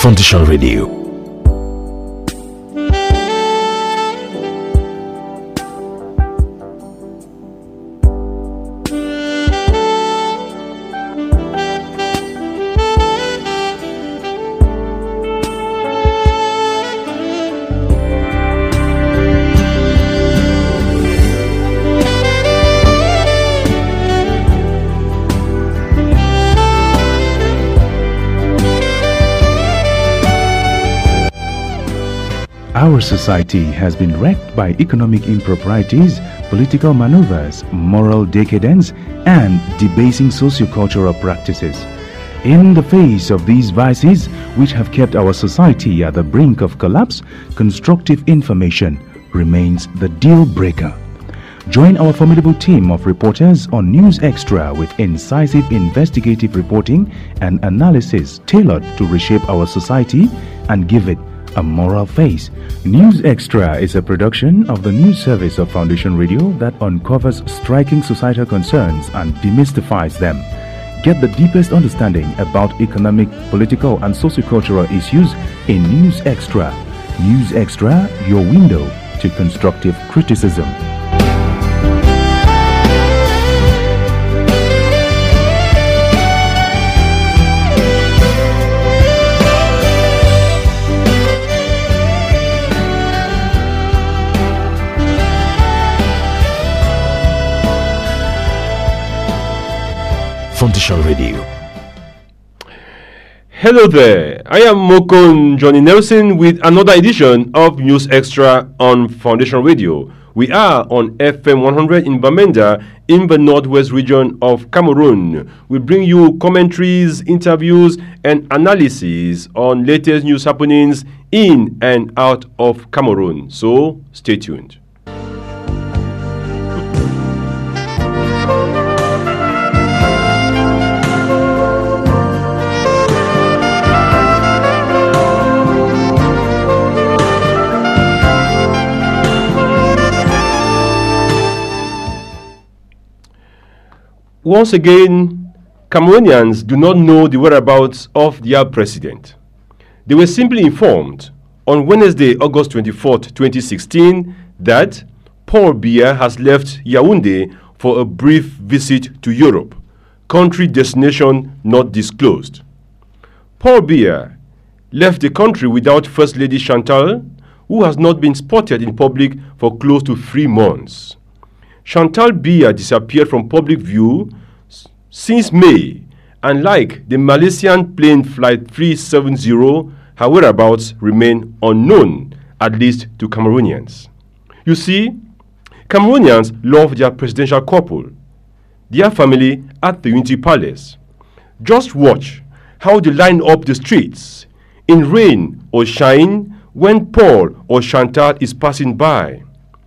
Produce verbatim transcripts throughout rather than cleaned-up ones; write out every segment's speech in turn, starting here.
Foundation Radio. Our society has been wrecked by economic improprieties, political maneuvers, moral decadence, and debasing sociocultural practices. In the face of these vices, which have kept our society at the brink of collapse, constructive information remains the deal breaker. Join our formidable team of reporters on News Extra with incisive investigative reporting and analysis tailored to reshape our society and give it a moral face. News Extra is a production of the news service of Foundation Radio that uncovers striking societal concerns and demystifies them. Get the deepest understanding about economic, political, and sociocultural issues in News Extra. News Extra, your window to constructive criticism. Foundation Radio. Hello there, I am Mokon Johnny Nelson with another edition of News Extra on Foundation Radio. We are on F M one hundred in Bamenda in the northwest region of Cameroon. We bring you commentaries, interviews, and analysis on latest news happenings in and out of Cameroon. So stay tuned. Once again, Cameroonians do not know the whereabouts of their president. They were simply informed on Wednesday, August twenty-fourth, twenty sixteen, that Paul Biya has left Yaoundé for a brief visit to Europe, country destination not disclosed. Paul Biya left the country without First Lady Chantal, who has not been spotted in public for close to three months. Chantal Biya disappeared from public view since May, and like the Malaysian plane Flight three seventy, her whereabouts remain unknown, at least to Cameroonians. You see, Cameroonians love their presidential couple, their family at the Unity Palace. Just watch how they line up the streets, in rain or shine, when Paul or Chantal is passing by.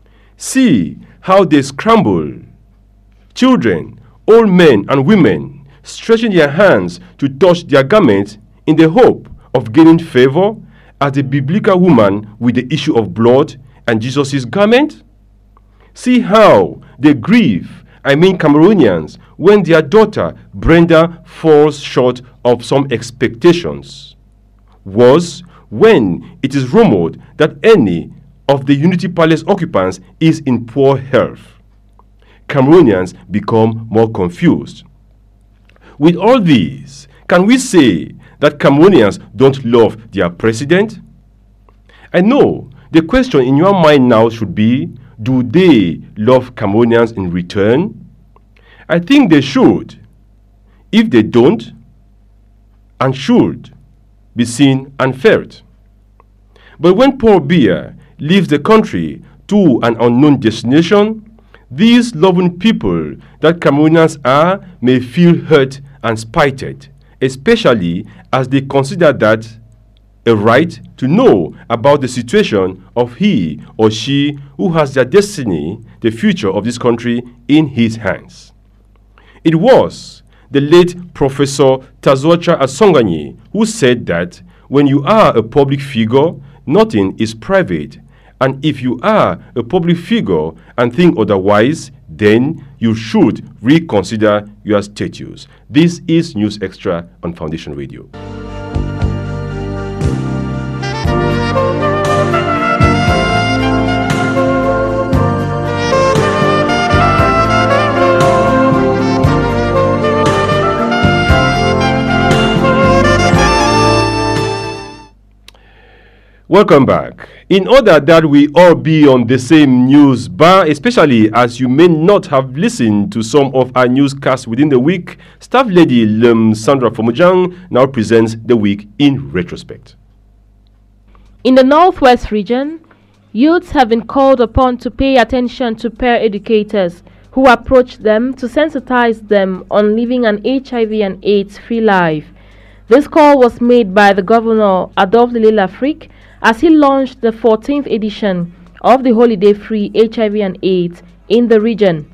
See how they scramble, children, old men and women stretching their hands to touch their garments in the hope of gaining favor as the biblical woman with the issue of blood and Jesus' garment. See how they grieve, I mean Cameroonians, when their daughter Brenda falls short of some expectations. Worse, when it is rumored that any of the Unity Palace occupants is in poor health. Cameroonians become more confused. With all these, can we say that Cameroonians don't love their president? I know the question in your mind now should be, do they love Cameroonians in return? I think they should. If they don't, and should, be seen and felt. But when Paul Biya leaves the country to an unknown destination, these loving people that Cameroonians are may feel hurt and spited, especially as they consider that a right to know about the situation of he or she who has their destiny, the future of this country, in his hands. It was the late Professor Tazocha Asonganyi who said that when you are a public figure, nothing is private. And if you are a public figure and think otherwise, then you should reconsider your status. This is News Extra on Foundation Radio. Welcome back. In order that we all be on the same news bar, especially as you may not have listened to some of our newscasts within the week, Staff Lady Lem Sandra Fomujang now presents the week in retrospect. In the Northwest region, youths have been called upon to pay attention to peer educators who approach them to sensitize them on living an H I V and AIDS-free life. This call was made by the Governor Adolphe Lafrique as he launched the fourteenth edition of the holiday-free H I V and AIDS in the region.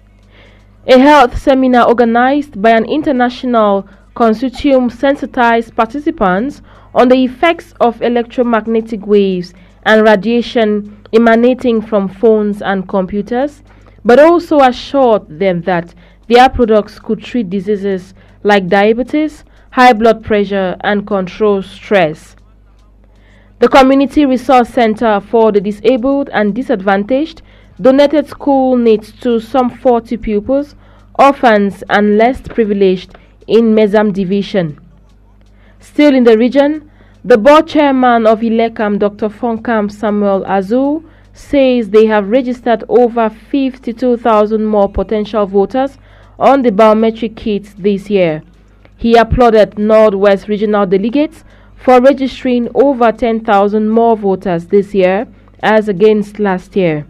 A health seminar organized by an international consortium sensitized participants on the effects of electromagnetic waves and radiation emanating from phones and computers, but also assured them that their products could treat diseases like diabetes, high blood pressure, and control stress. The Community Resource Center for the Disabled and Disadvantaged donated school needs to some forty pupils, orphans, and less privileged in Mezam Division. Still in the region, the board chairman of ILECAM, Doctor Fonkam Samuel Azu, says they have registered over fifty-two thousand more potential voters on the biometric kits this year. He applauded Northwest regional delegates for registering over ten thousand more voters this year as against last year.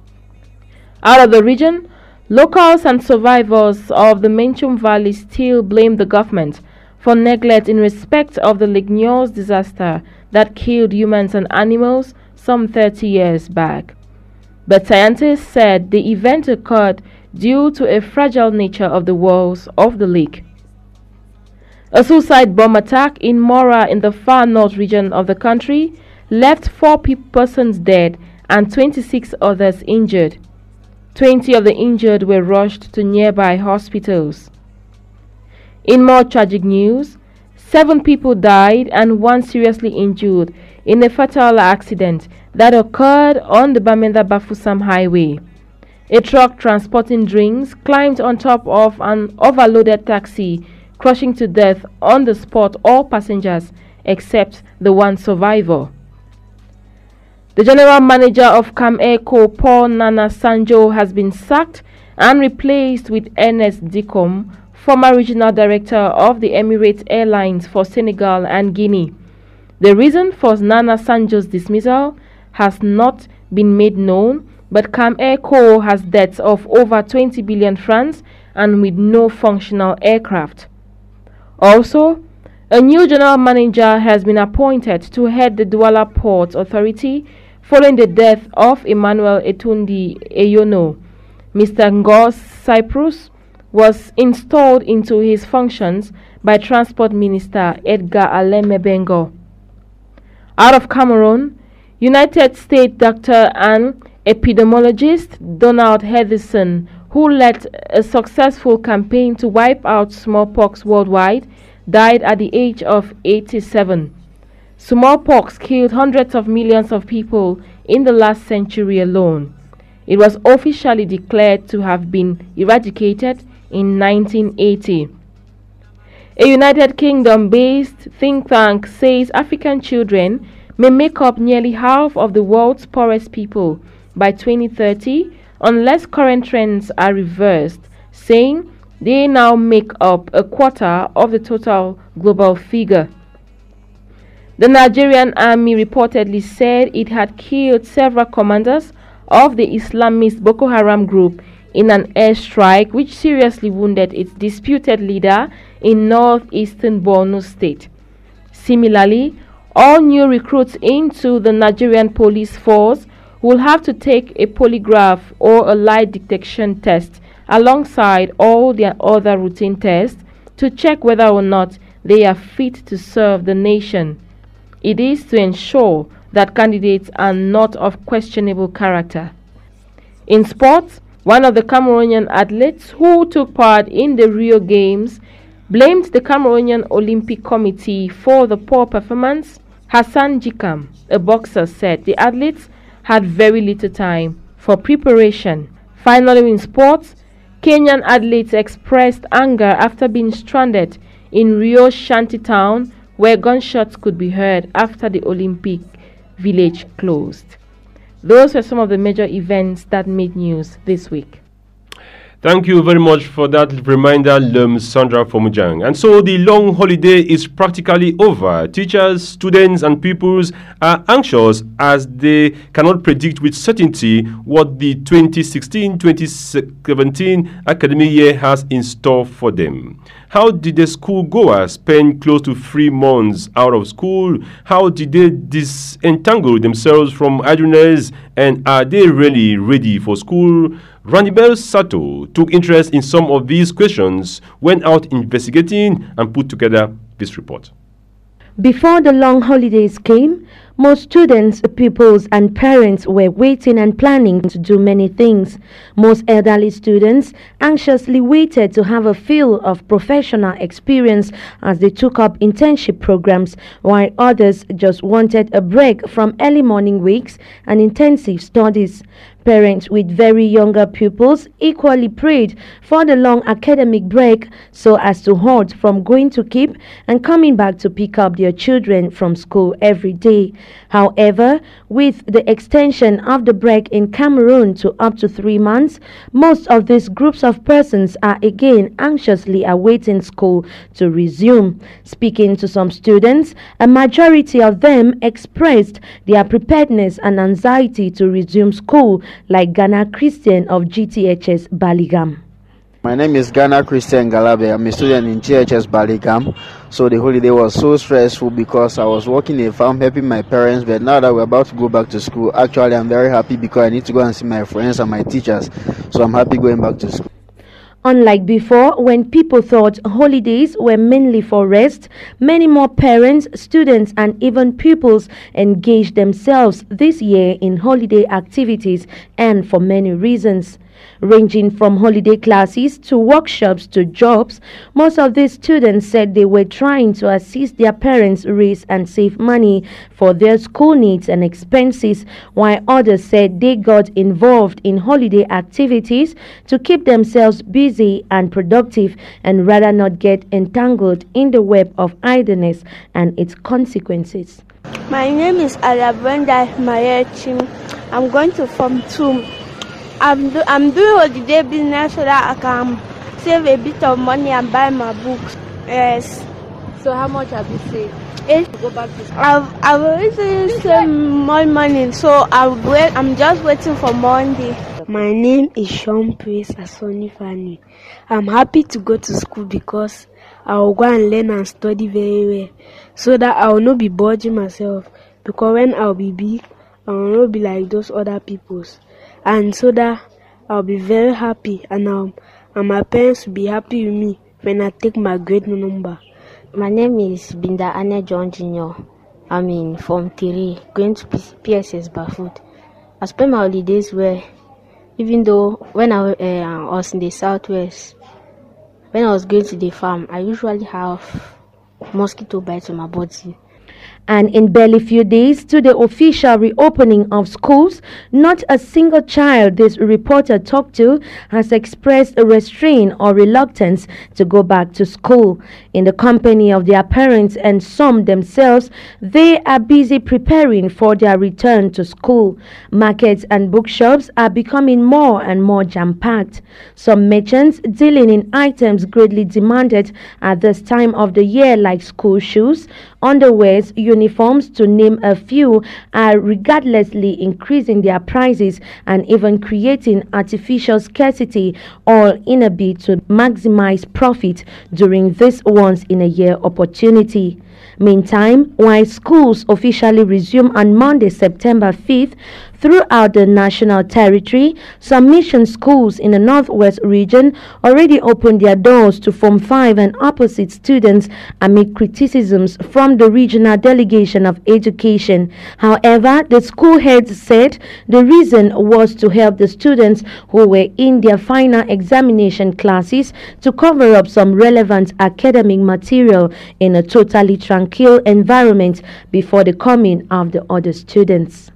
Out of the region, locals and survivors of the Menchum Valley still blame the government for neglect in respect of the Ligneos disaster that killed humans and animals some thirty years back. But scientists said the event occurred due to a fragile nature of the walls of the lake. A suicide bomb attack in Mora in the far north region of the country left four persons dead and twenty-six others injured. twenty of the injured were rushed to nearby hospitals. In more tragic news, seven people died and one seriously injured in a fatal accident that occurred on the Bamenda-Bafoussam highway. A truck transporting drinks climbed on top of an overloaded taxi, crushing to death on the spot all passengers except the one survivor. The general manager of CAMECO, Paul Nana Sanjo, has been sacked and replaced with Ernest Dicom, former regional director of the Emirates Airlines for Senegal and Guinea. The reason for Nana Sanjo's dismissal has not been made known, but CAMECO has debts of over twenty billion francs and with no functional aircraft. Also, a new general manager has been appointed to head the Douala Port Authority following the death of Emmanuel Etundi Eyono. Mister Ngos Cyprus was installed into his functions by Transport Minister Edgar Aleme Bengo. Out of Cameroon, United States doctor and epidemiologist Donald Hedison, who led a successful campaign to wipe out smallpox worldwide, died at the age of eighty-seven. Smallpox killed hundreds of millions of people in the last century alone. It was officially declared to have been eradicated in nineteen eighty. A United Kingdom-based think tank says African children may make up nearly half of the world's poorest people by twenty thirty unless current trends are reversed, saying they now make up a quarter of the total global figure. The Nigerian army reportedly said it had killed several commanders of the Islamist Boko Haram group in an airstrike which seriously wounded its disputed leader in northeastern Borno state. Similarly, all new recruits into the Nigerian police force will have to take a polygraph or a lie detection test alongside all their other routine tests to check whether or not they are fit to serve the nation. It is to ensure that candidates are not of questionable character. In sports, one of the Cameroonian athletes who took part in the Rio Games blamed the Cameroonian Olympic Committee for the poor performance. Hassan Jikam, a boxer, said the athletes had very little time for preparation. Finally, in sports, Kenyan athletes expressed anger after being stranded in Rio Shantytown, where gunshots could be heard after the Olympic village closed. Those were some of the major events that made news this week. Thank you very much for that reminder, Lum Sandra Fomujang. And so the long holiday is practically over. Teachers, students, and pupils are anxious as they cannot predict with certainty what the twenty sixteen twenty seventeen academic year has in store for them. How did the schoolgoers spend close to three months out of school? How did they disentangle themselves from idleness? And are they really ready for school? Ranibel Sato took interest in some of these questions, went out investigating, and put together this report. Before the long holidays came, most students, pupils, and parents were waiting and planning to do many things. Most elderly students anxiously waited to have a feel of professional experience as they took up internship programs, while others just wanted a break from early morning wakes and intensive studies. Parents with very younger pupils equally prayed for the long academic break so as to halt from going to Cape and coming back to pick up their children from school every day. However, with the extension of the break in Cameroon to up to three months, most of these groups of persons are again anxiously awaiting school to resume. Speaking to some students, a majority of them expressed their preparedness and anxiety to resume school, like Ghana Christian of G T H S Baligam. My name is Ghana Christian Galabe. I'm a student in G H S Baligam. So the holiday was so stressful because I was working in a farm helping my parents, but now that we're about to go back to school, actually I'm very happy because I need to go and see my friends and my teachers. So I'm happy going back to school. Unlike before, when people thought holidays were mainly for rest, many more parents, students, and even pupils engaged themselves this year in holiday activities, and for many reasons. Ranging from holiday classes to workshops to jobs, most of these students said they were trying to assist their parents raise and save money for their school needs and expenses, while others said they got involved in holiday activities to keep themselves busy and productive and rather not get entangled in the web of idleness and its consequences. My name is Alabrenda Mayechim. I'm going to Form two. I'm, do, I'm doing holiday business so that I can save a bit of money and buy my books. Yes. So how much have you saved? It, to go back to school? I've, I've already saved more money, so I'll wait, I'm just waiting for Monday. My name is Sean Praise Asoni Fani. I'm happy to go to school because I will go and learn and study very well so that I will not be boring myself, because when I will be big, I will not be like those other peoples. And so that I'll be very happy, and, I'll, and my parents will be happy with me when I take my grade number. My name is Binda Anne John Junior I'm in Form three, going to P S S Bafoot. I spent my holidays where, even though when I uh, was in the southwest, when I was going to the farm, I usually have mosquito bites on my body. And in barely few days to the official reopening of schools, not a single child this reporter talked to has expressed a restraint or reluctance to go back to school. In the company of their parents and some themselves, they are busy preparing for their return to school. Markets and bookshops are becoming more and more jam-packed. Some merchants dealing in items greatly demanded at this time of the year, like school shoes, underwears, uniforms, to name a few, are regardlessly increasing their prices and even creating artificial scarcity, all in a bid to maximize profit during this once-in-a-year opportunity. Meantime, while schools officially resume on Monday, September fifth, throughout the national territory, some mission schools in the Northwest region already opened their doors to Form five and opposite students amid criticisms from the regional delegation of education. However, the school heads said the reason was to help the students who were in their final examination classes to cover up some relevant academic material in a totally tranquil environment before the coming of the other students.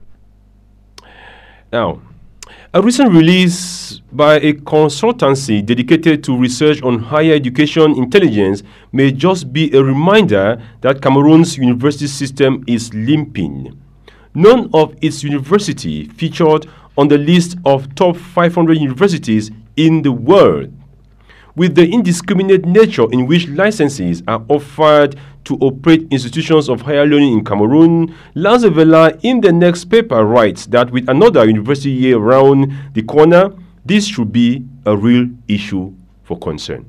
Now, a recent release by a consultancy dedicated to research on higher education intelligence may just be a reminder that Cameroon's university system is limping. none of its university featured on the list of top five hundred universities in the world. With the indiscriminate nature in which licenses are offered to operate institutions of higher learning in Cameroon, Lance Vela in the next paper writes that with another university year around the corner, this should be a real issue for concern.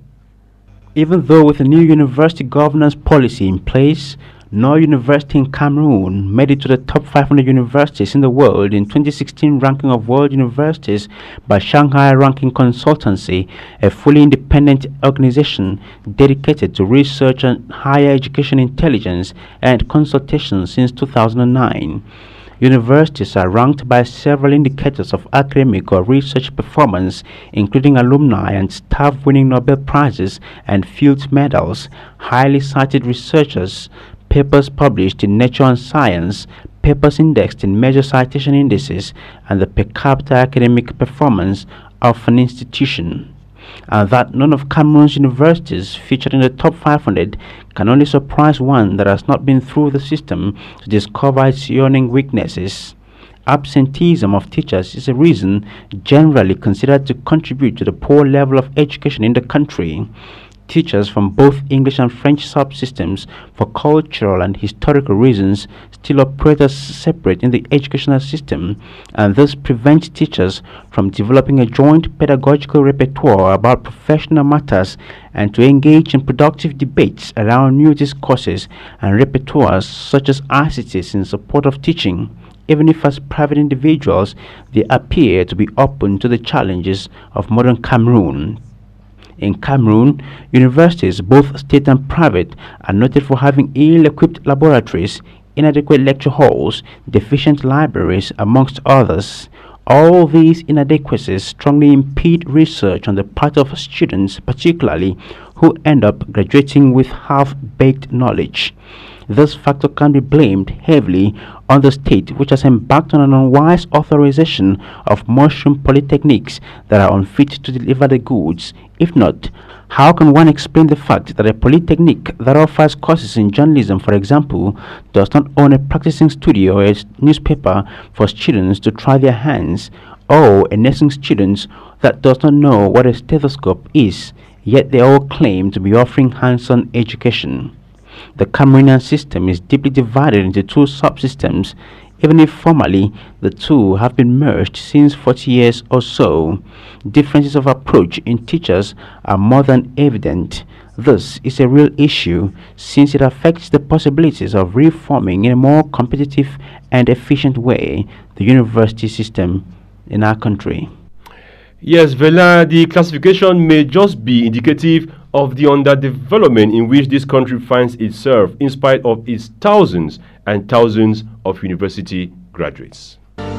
Even though with a new university governance policy in place, no university in Cameroon made it to the top five hundred universities in the world in twenty sixteen ranking of world universities by Shanghai Ranking Consultancy, a fully independent organization dedicated to research and higher education intelligence and consultation since two thousand nine. Universities are ranked by several indicators of academic or research performance, including alumni and staff winning Nobel Prizes and field medals, highly cited researchers, papers published in Nature and Science, papers indexed in major citation indices, and the per capita academic performance of an institution. And that none of Cameroon's universities featured in the top five hundred can only surprise one that has not been through the system to discover its yawning weaknesses. Absenteeism of teachers is a reason generally considered to contribute to the poor level of education in the country. Teachers from both English and French subsystems, for cultural and historical reasons, still operate as separate in the educational system, and this prevents teachers from developing a joint pedagogical repertoire about professional matters and to engage in productive debates around new discourses and repertoires such as I C Ts in support of teaching. Even if as private individuals they appear to be open to the challenges of modern Cameroon. In Cameroon, universities, both state and private, are noted for having ill-equipped laboratories, inadequate lecture halls, deficient libraries, amongst others. All these inadequacies strongly impede research on the part of students, particularly who end up graduating with half-baked knowledge. This factor can be blamed heavily on the state, which has embarked on an unwise authorization of mushroom polytechnics that are unfit to deliver the goods. If not, how can one explain the fact that a polytechnic that offers courses in journalism, for example, does not own a practicing studio or a newspaper for students to try their hands, or a nursing student that does not know what a stethoscope is, yet they all claim to be offering hands-on education? The Cameroonian system is deeply divided into two subsystems, even if formally the two have been merged since forty years or so. Differences of approach in teachers are more than evident. This is a real issue since it affects the possibilities of reforming in a more competitive and efficient way the university system in our country. Yes, Vela, the classification may just be indicative of the underdevelopment in which this country finds itself in spite of its thousands and thousands of university graduates.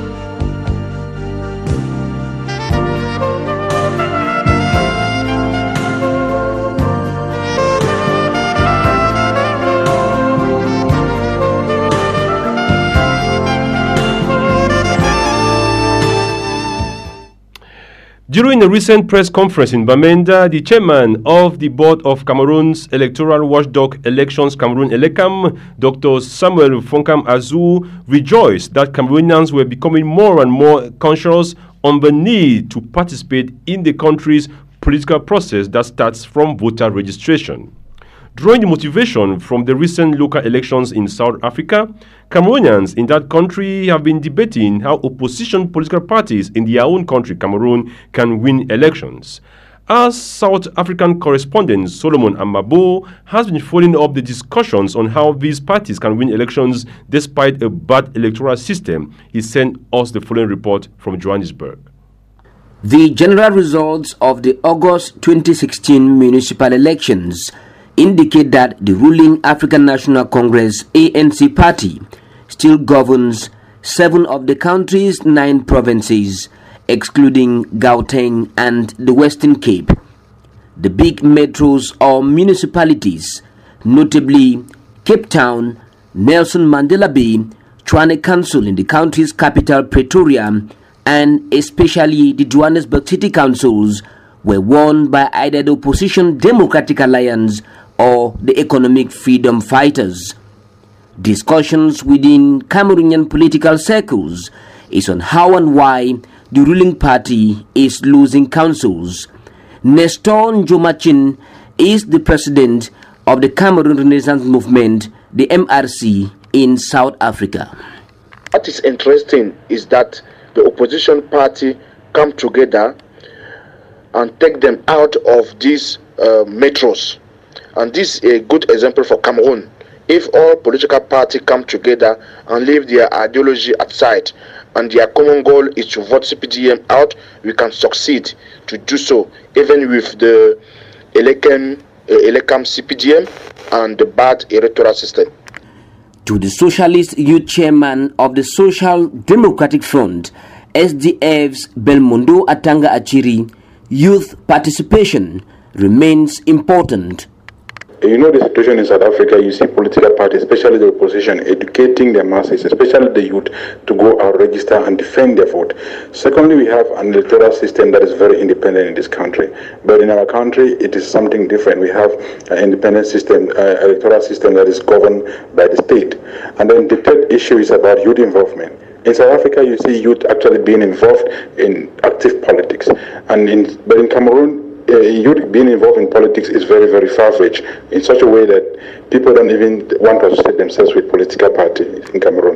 During a recent press conference in Bamenda, the chairman of the board of Cameroon's electoral watchdog Elections Cameroon Elecam, Doctor Samuel Fonkam Azu, rejoiced that Cameroonians were becoming more and more conscious on the need to participate in the country's political process that starts from voter registration. Drawing the motivation from the recent local elections in South Africa, Cameroonians in that country have been debating how opposition political parties in their own country, Cameroon, can win elections. Our South African correspondent Solomon Amabo has been following up the discussions on how these parties can win elections despite a bad electoral system. He sent us the following report from Johannesburg. The general results of the August twenty sixteen municipal elections indicate that the ruling African National Congress A N C party still governs seven of the country's nine provinces, excluding Gauteng and the Western Cape. The big metros or municipalities, notably Cape Town, Nelson Mandela Bay, Tshwane Council in the country's capital Pretoria, and especially the Johannesburg City Councils, were won by either the opposition Democratic Alliance or the Economic Freedom Fighters. Discussions within Cameroonian political circles is on how and why the ruling party is losing councils. Nestor Njomachin is the president of the Cameroon Renaissance Movement, the M R C, in South Africa. What is interesting is that the opposition party come together and take them out of these uh, metros. And this is a good example for Cameroon. If all political parties come together and leave their ideology aside, and their common goal is to vote C P D M out, we can succeed to do so, even with the Elecam, uh, Elecam C P D M and the bad electoral system. To the Socialist Youth Chairman of the Social Democratic Front, S D F's Belmondo Atanga Achiri, youth participation remains important. You know the situation in South Africa, you see political parties, especially the opposition, educating their masses, especially the youth, to go out, register and defend their vote. Secondly, we have an electoral system that is very independent in this country. But in our country, it is something different. We have an independent system, uh, electoral system that is governed by the state. And then the third issue is about youth involvement. In South Africa, you see youth actually being involved in active politics. And in, but in Cameroon, Uh, youth being involved in politics is very, very far-fetched in such a way that people don't even want to associate themselves with political parties in Cameroon.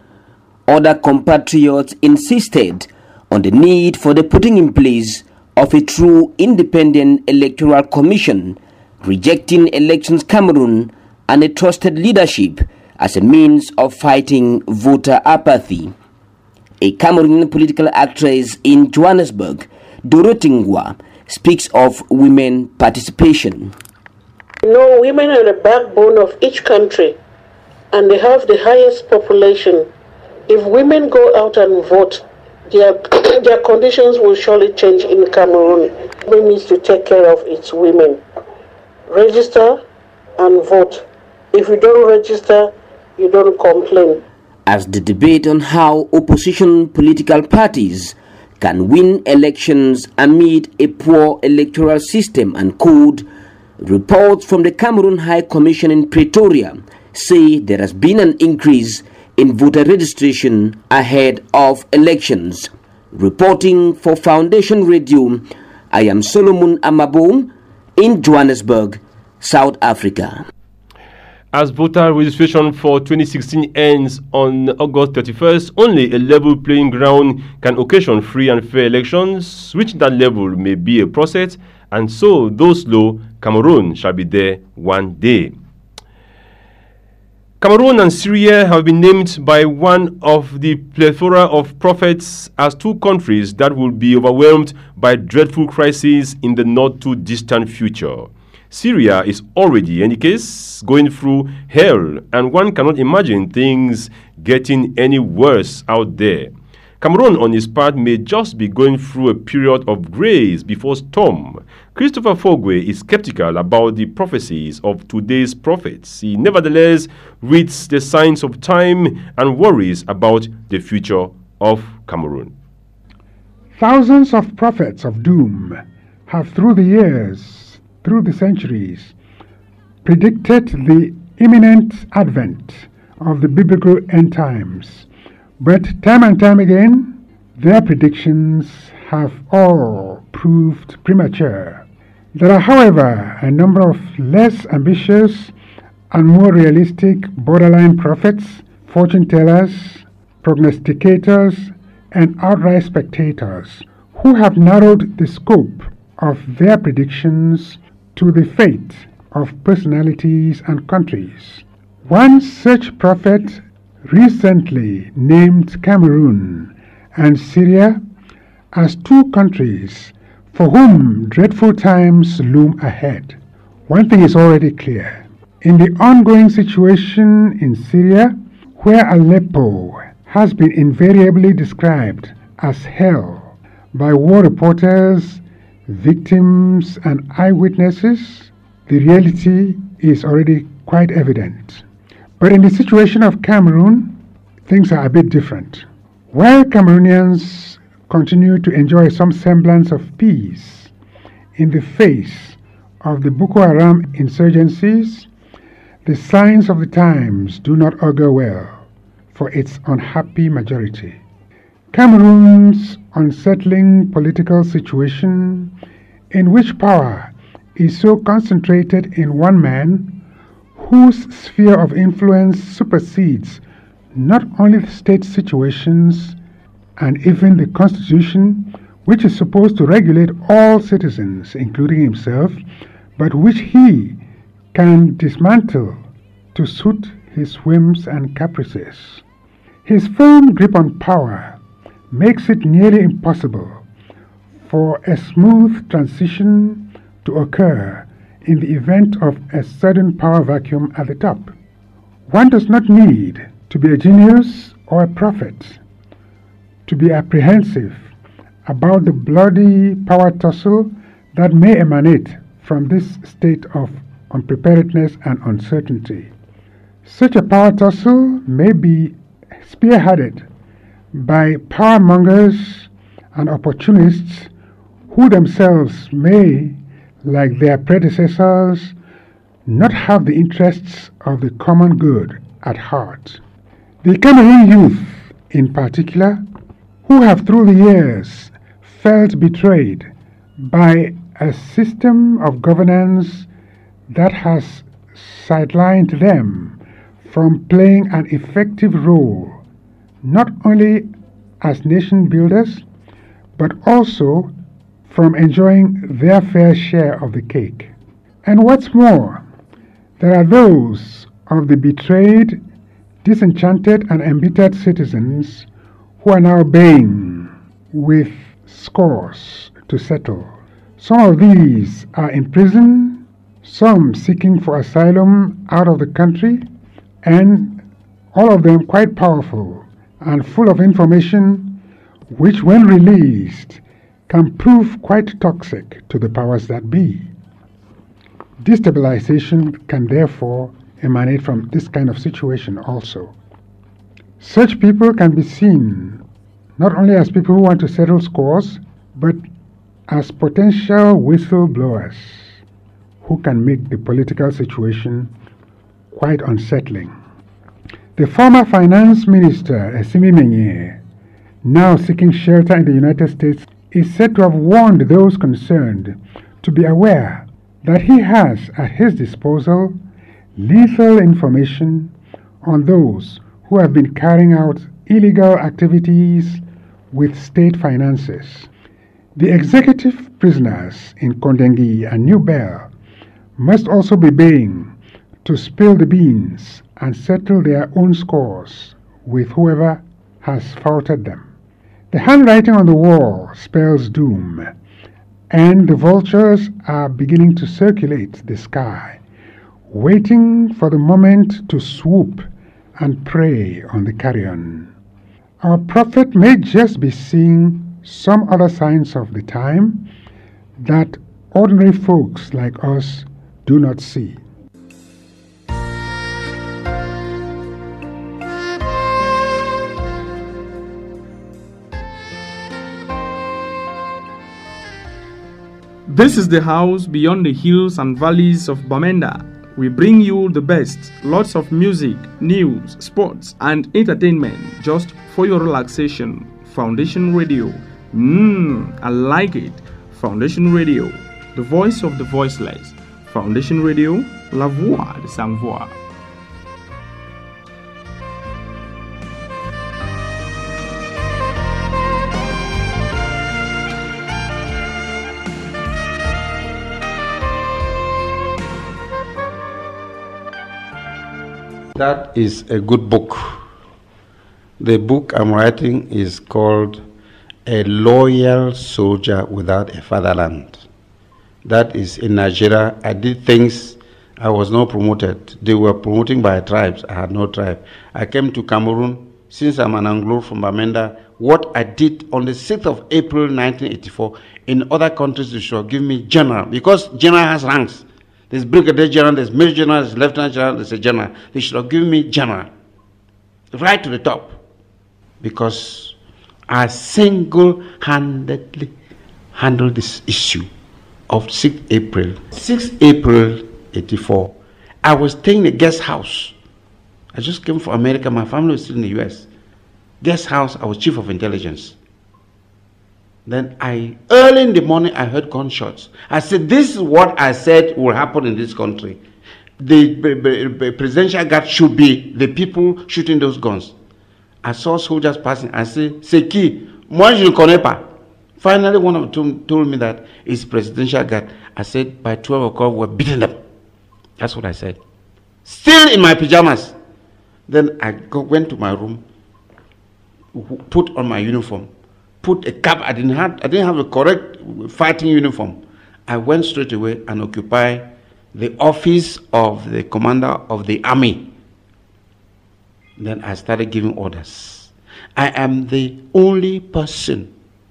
Other compatriots insisted on the need for the putting in place of a true independent electoral commission, rejecting Elections Cameroon and a trusted leadership as a means of fighting voter apathy. A Cameroonian political actress in Johannesburg, Dorothy Ngwa, speaks of women participation. You know, women are the backbone of each country and they have the highest population. If women go out and vote, their, their conditions will surely change in Cameroon. We need to take care of its women. Register and vote. If you don't register, you don't complain. As the debate on how opposition political parties can win elections amid a poor electoral system and code, reports from the Cameroon High Commission in Pretoria say there has been an increase in voter registration ahead of elections. Reporting for Foundation Radio, I am Solomon Amabo in Johannesburg, South Africa. As voter registration for twenty sixteen ends on August thirty-first, only a level playing ground can occasion free and fair elections. Reaching that level may be a process, and so, though slow, Cameroon shall be there one day. Cameroon and Syria have been named by one of the plethora of prophets as two countries that will be overwhelmed by dreadful crises in the not too distant future. Syria is already, in any case, going through hell, and one cannot imagine things getting any worse out there. Cameroon, on his part, may just be going through a period of grace before storm. Christopher Fogwe is skeptical about the prophecies of today's prophets. He nevertheless reads the signs of time and worries about the future of Cameroon. Thousands of prophets of doom have, through the years, through the centuries, predicted the imminent advent of the biblical end times. But time and time again, their predictions have all proved premature. There are, however, a number of less ambitious and more realistic borderline prophets, fortune tellers, prognosticators, and outright spectators who have narrowed the scope of their predictions to the fate of personalities and countries. One such prophet recently named Cameroon and Syria as two countries for whom dreadful times loom ahead. One thing is already clear. In the ongoing situation in Syria, where Aleppo has been invariably described as hell by war reporters, victims, and eyewitnesses, the reality is already quite evident. But in the situation of Cameroon, things are a bit different. While Cameroonians continue to enjoy some semblance of peace in the face of the Boko Haram insurgencies, The signs of the times do not augur well for its unhappy majority. Cameroon's unsettling political situation, in which power is so concentrated in one man, whose sphere of influence supersedes not only the state situations and even the constitution, which is supposed to regulate all citizens, including himself, but which he can dismantle to suit his whims and caprices. His firm grip on power makes it nearly impossible for a smooth transition to occur in the event of a sudden power vacuum at the top. One does not need to be a genius or a prophet to be apprehensive about the bloody power tussle that may emanate from this state of unpreparedness and uncertainty. Such a power tussle may be spearheaded by power mongers and opportunists who themselves may, like their predecessors, not have the interests of the common good at heart. The Cameroon youth, in particular, who have through the years felt betrayed by a system of governance that has sidelined them from playing an effective role, not only as nation builders, but also from enjoying their fair share of the cake. And what's more, there are those of the betrayed, disenchanted, and embittered citizens who are now baying with scores to settle. Some of these are in prison, some seeking for asylum out of the country, and all of them quite powerful and full of information which, when released, can prove quite toxic to the powers that be. Destabilization can therefore emanate from this kind of situation also. Such people can be seen not only as people who want to settle scores, but as potential whistleblowers who can make the political situation quite unsettling. The former finance minister, Assimi Menye, now seeking shelter in the United States, is said to have warned those concerned to be aware that he has at his disposal lethal information on those who have been carrying out illegal activities with state finances. The executive prisoners in Kondengi and New Bell must also be baying to spill the beans and settle their own scores with whoever has faulted them. The handwriting on the wall spells doom, and the vultures are beginning to circulate the sky, waiting for the moment to swoop and prey on the carrion. Our prophet may just be seeing some other signs of the time that ordinary folks like us do not see. This is the house beyond the hills and valleys of Bamenda. We bring you the best, lots of music, news, sports, and entertainment just for your relaxation. Foundation Radio. Mmm, I like it. Foundation Radio, the voice of the voiceless. Foundation Radio, la voix de sans voix. That is a good book. The book I'm writing is called A Loyal Soldier Without a Fatherland. That is in Nigeria. I did things I was not promoted. They were promoting by tribes. I had no tribe. I came to Cameroon. Since I'm an Anglo from Bamenda, what I did on the sixth of April nineteen eighty-four, in other countries they should give me general, because general has ranks. There's brigadier general, there's major general, there's lieutenant general, there's a general. They should have given me general, right to the top, because I single-handedly handled this issue of sixth of April. sixth of April eighty-four, I was staying in a guest house. I just came from America. My family was still in the U S. Guest house, I was chief of intelligence. Then I, early in the morning, I heard gunshots. I said, this is what I said will happen in this country. The, the, the presidential guard should be the people shooting those guns. I saw soldiers passing. I said, c'est qui? Moi, je ne connais pas. Finally, one of them told me that it's presidential guard. I said, by twelve o'clock, we're beating them. That's what I said. Still in my pajamas. Then I go, went to my room, put on my uniform, put a cap. I didn't have, I didn't have a correct fighting uniform. I went straight away and occupied the office of the commander of the army. Then I started giving orders. I am the only person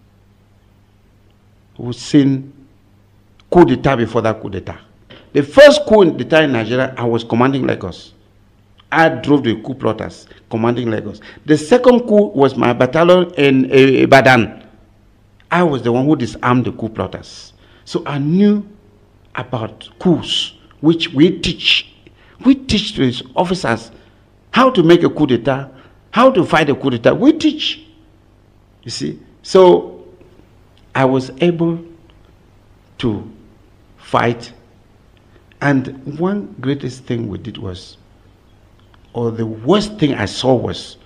who's seen coup d'etat before that coup d'etat. The first coup d'etat in Nigeria, I was commanding Lagos. I drove the coup plotters, commanding Lagos. The second coup was my battalion in Ibadan. I was the one who disarmed the coup plotters. So I knew about coups, which we teach. We teach to these officers how to make a coup d'etat, how to fight a coup d'etat. We teach. You see? So I was able to fight. And one greatest thing we did was, or the worst thing I saw was,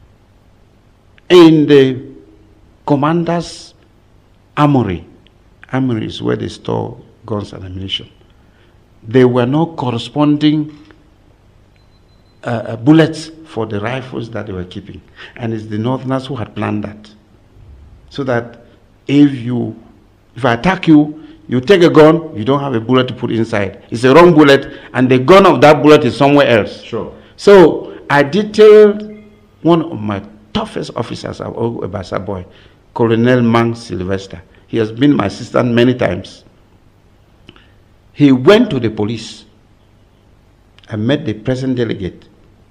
in the commander's armory, armory is where they store guns and ammunition, there were no corresponding uh, bullets for the rifles that they were keeping. And it's the Northerners who had planned that. So that if you, if I attack you, you take a gun, you don't have a bullet to put inside. It's a wrong bullet, and the gun of that bullet is somewhere else. Sure. So I detailed one of my toughest officers, a Basa boy, Colonel Mang Sylvester. He has been my assistant many times. He went to the police and met the present delegate,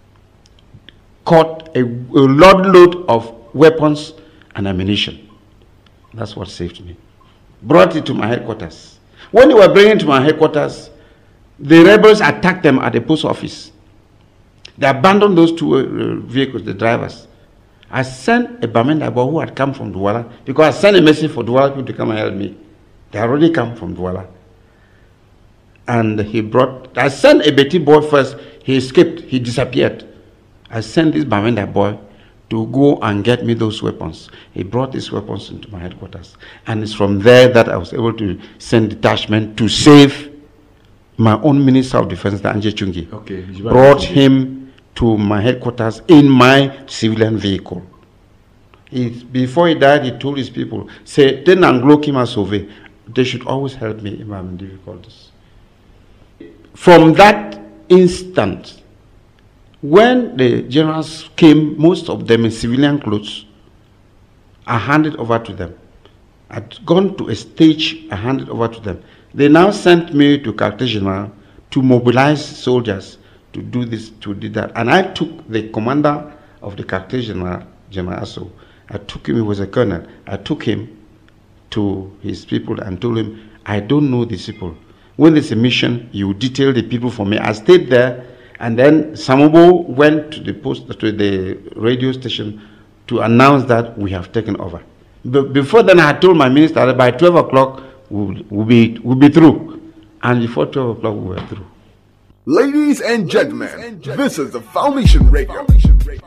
caught a, a load load of weapons and ammunition. That's what saved me. Brought it to my headquarters. When they were bringing it to my headquarters, the rebels attacked them at the post office. They abandoned those two uh, vehicles, the drivers. I sent a Bamenda boy who had come from Douala, because I sent a message for Douala people to come and help me. They had already come from Douala. And he brought, I sent a Betty boy first. He escaped, he disappeared. I sent this Bamenda boy to go and get me those weapons. He brought these weapons into my headquarters. And it's from there that I was able to send detachment to save my own Minister of Defense, Anje Chungi. Okay. Brought him to my headquarters in my civilian vehicle. He, before he died, he told his people, say, then Anglo Kima Sauve, they should always help me if I'm in difficulties. From that instant, when the generals came, most of them in civilian clothes, I handed over to them. I'd gone to a stage, I handed over to them. They now sent me to Quartier General to mobilize soldiers to do this, to do that. And I took the commander of the Quartier General, General Asso, I took him, he was a colonel, I took him to his people and told him, I don't know these people. When there's a mission, you detail the people for me. I stayed there. And then Samobo went to the post, to the radio station to announce that we have taken over. But before then, I had told my minister that by twelve o'clock we'll, we'll, be, we'll be through. And before twelve o'clock, we were through. Ladies and gentlemen, Ladies and gentlemen this is the Foundation Radio. Foundation Radio.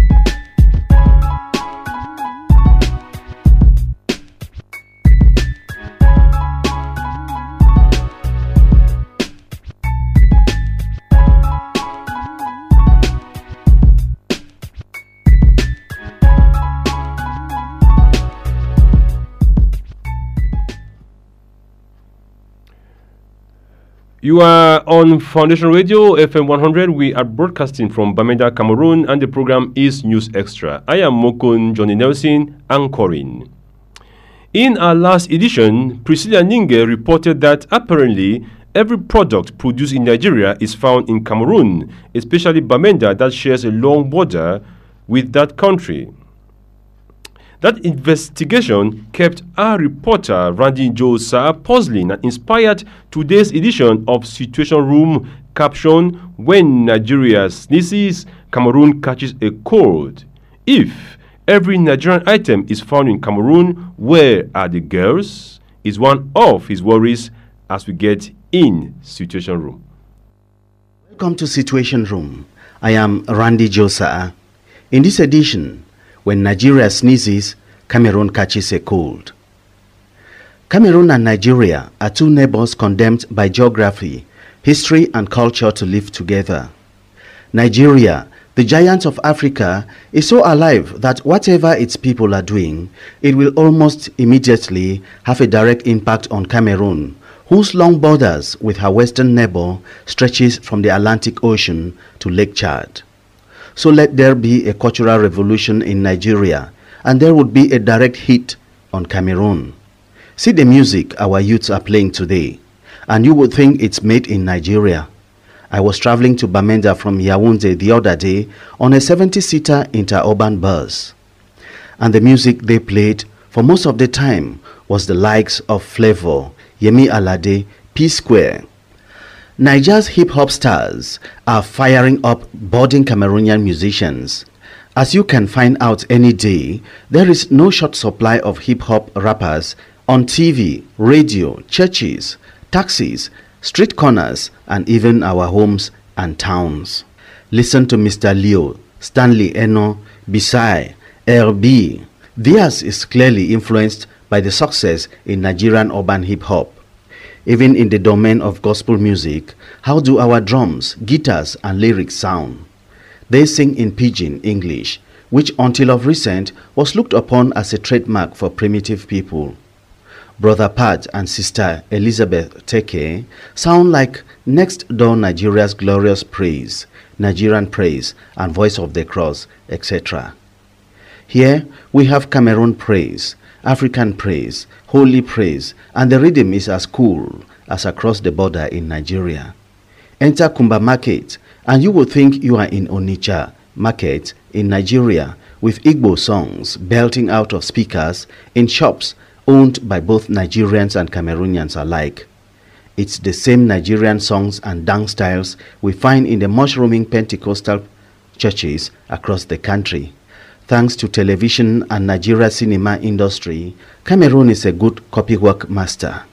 You are on Foundation Radio, F M one hundred. We are broadcasting from Bamenda, Cameroon, and the program is News Extra. I am Mokun Johnny Nelson, anchoring. In our last edition, Priscilla Ninge reported that apparently every product produced in Nigeria is found in Cameroon, especially Bamenda that shares a long border with that country. That investigation kept our reporter Randy Josa puzzling and inspired today's edition of Situation Room caption, "When Nigeria sneezes, Cameroon catches a cold." If every Nigerian item is found in Cameroon, where are the girls? Is one of his worries as we get in Situation Room. Welcome to Situation Room. I am Randy Josa. In this edition, when Nigeria sneezes, Cameroon catches a cold. Cameroon and Nigeria are two neighbors condemned by geography, history, and culture to live together. Nigeria, the giant of Africa, is so alive that whatever its people are doing, it will almost immediately have a direct impact on Cameroon, whose long borders with her western neighbor stretches from the Atlantic Ocean to Lake Chad. So let there be a cultural revolution in Nigeria, and there would be a direct hit on Cameroon. See the music our youths are playing today, and you would think it's made in Nigeria. I was traveling to Bamenda from Yaoundé the other day on a seventy-seater interurban bus, and the music they played for most of the time was the likes of Flavor, Yemi Alade, P-Square. Nigeria's hip-hop stars are firing up budding Cameroonian musicians. As you can find out any day, there is no short supply of hip-hop rappers on T V, radio, churches, taxis, street corners, and even our homes and towns. Listen to Mister Leo, Stanley Eno, Bisai, R B. Theirs is clearly influenced by the success in Nigerian urban hip-hop. Even in the domain of gospel music, how do our drums, guitars, and lyrics sound? They sing in Pidgin English, which until of recent was looked upon as a trademark for primitive people. Brother Pat and Sister Elizabeth Teke sound like next door Nigeria's glorious praise, Nigerian praise, and voice of the cross, et cetera. Here we have Cameroon praise, African praise, holy praise, and the rhythm is as cool as across the border in Nigeria. Enter Kumba Market, and you will think you are in Onitsha Market in Nigeria, with Igbo songs belting out of speakers in shops owned by both Nigerians and Cameroonians alike. It's the same Nigerian songs and dance styles we find in the mushrooming Pentecostal churches across the country. Thanks to television and Nigeria's cinema industry, Cameroon is a good copywork master.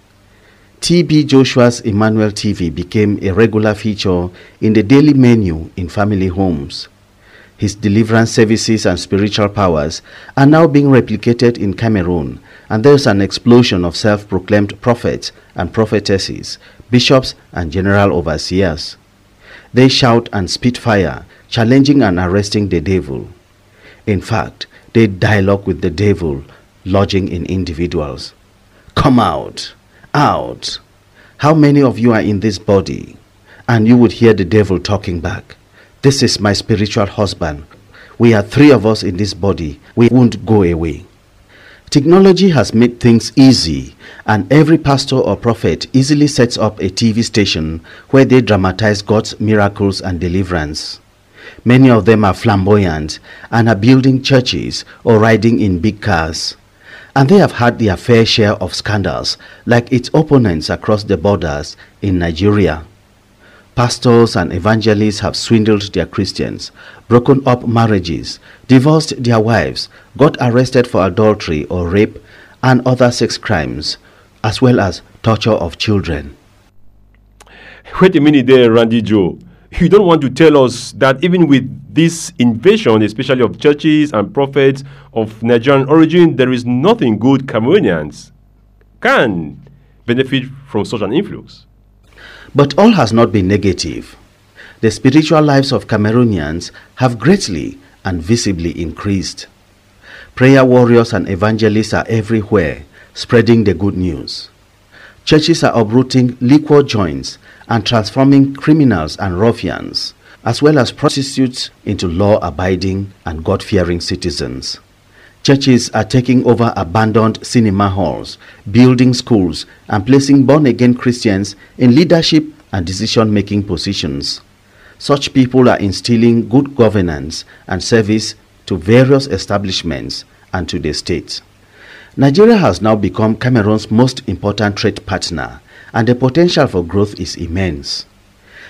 T B Joshua's Emmanuel T V became a regular feature in the daily menu in family homes. His deliverance services and spiritual powers are now being replicated in Cameroon, and there's an explosion of self-proclaimed prophets and prophetesses, bishops and general overseers. They shout and spit fire, challenging and arresting the devil. In fact, they dialogue with the devil, lodging in individuals. Come out, out. How many of you are in this body? And you would hear the devil talking back. This is my spiritual husband. We are three of us in this body. We won't go away. Technology has made things easy, and every pastor or prophet easily sets up a T V station where they dramatize God's miracles and deliverance. Many of them are flamboyant and are building churches or riding in big cars. And they have had their fair share of scandals, like its opponents across the borders in Nigeria. Pastors and evangelists have swindled their Christians, broken up marriages, divorced their wives, got arrested for adultery or rape and other sex crimes, as well as torture of children. Wait a minute there, Randy Joe. You don't want to tell us that even with this invasion, especially of churches and prophets of Nigerian origin, there is nothing good Cameroonians can benefit from such an influx? But all has not been negative. The spiritual lives of Cameroonians have greatly and visibly increased. Prayer warriors and evangelists are everywhere, spreading the good news. Churches are uprooting liquor joints and transforming criminals and ruffians, as well as prostitutes, into law-abiding and God-fearing citizens. Churches are taking over abandoned cinema halls, building schools, and placing born-again Christians in leadership and decision-making positions. Such people are instilling good governance and service to various establishments and to the state. Nigeria has now become Cameroon's most important trade partner, and the potential for growth is immense.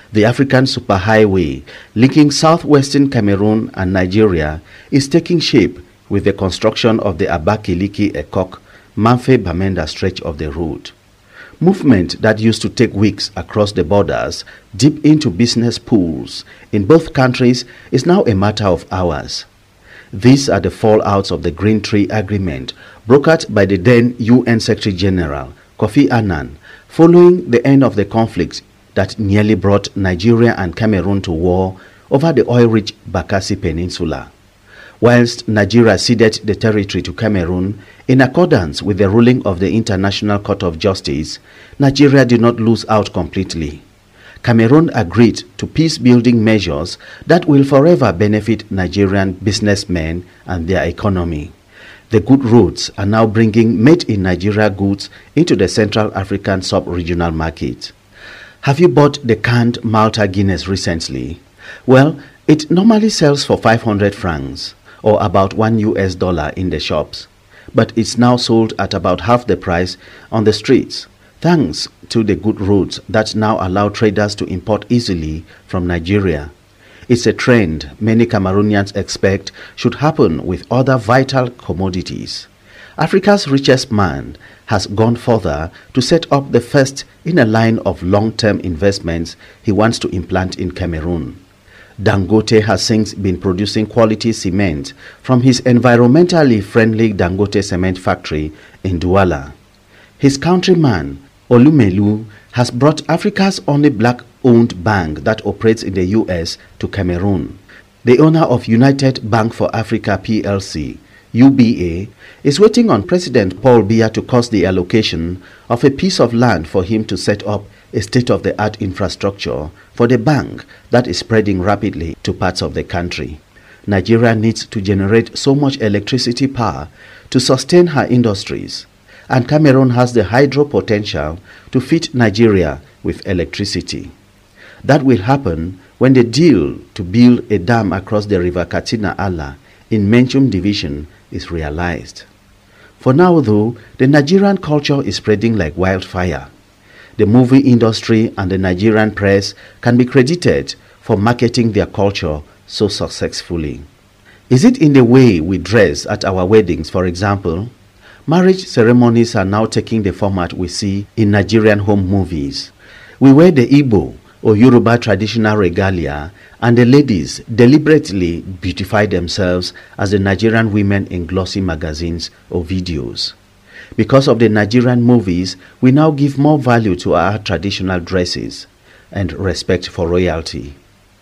The African superhighway linking southwestern Cameroon and Nigeria is taking shape with the construction of the Abakaliki-Ekok Mamfe-Bamenda stretch of the road. Movement that used to take weeks across the borders, deep into business pools in both countries, is now a matter of hours. These are the fallouts of the Green Tree Agreement brokered by the then U N Secretary General Kofi Annan following the end of the conflict that nearly brought Nigeria and Cameroon to war over the oil-rich Bakassi Peninsula. Whilst Nigeria ceded the territory to Cameroon in accordance with the ruling of the International Court of Justice, Nigeria did not lose out completely. Cameroon agreed to peace-building measures that will forever benefit Nigerian businessmen and their economy. The good roads are now bringing made-in-Nigeria goods into the Central African sub-regional market. Have you bought the canned Malta Guinness recently? Well, it normally sells for five hundred francs, or about one U S dollar in the shops, but it's now sold at about half the price on the streets, thanks to the good roads that now allow traders to import easily from Nigeria. It's a trend many Cameroonians expect should happen with other vital commodities. Africa's richest man has gone further to set up the first in a line of long-term investments he wants to implant in Cameroon. Dangote has since been producing quality cement from his environmentally friendly Dangote Cement Factory in Douala. His countryman, Olumelu, has brought Africa's only black-owned bank that operates in the U S to Cameroon. The owner of United Bank for Africa P L C, U B A, is waiting on President Paul Biya to cause the allocation of a piece of land for him to set up a state-of-the-art infrastructure for the bank that is spreading rapidly to parts of the country. Nigeria needs to generate so much electricity power to sustain her industries, and Cameroon has the hydro potential to feed Nigeria with electricity. That will happen when the deal to build a dam across the River Katsina-Ala in Menchum Division is realized. For now, though, the Nigerian culture is spreading like wildfire. The movie industry and the Nigerian press can be credited for marketing their culture so successfully. Is it in the way we dress at our weddings, for example? Marriage ceremonies are now taking the format we see in Nigerian home movies. We wear the Igbo or Yoruba traditional regalia, and the ladies deliberately beautify themselves as the Nigerian women in glossy magazines or videos. Because of the Nigerian movies, we now give more value to our traditional dresses and respect for royalty.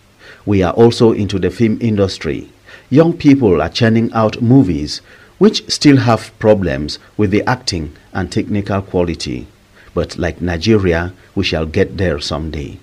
We are also into the film industry. Young people are churning out movies which still have problems with the acting and technical quality. But like Nigeria, we shall get there someday.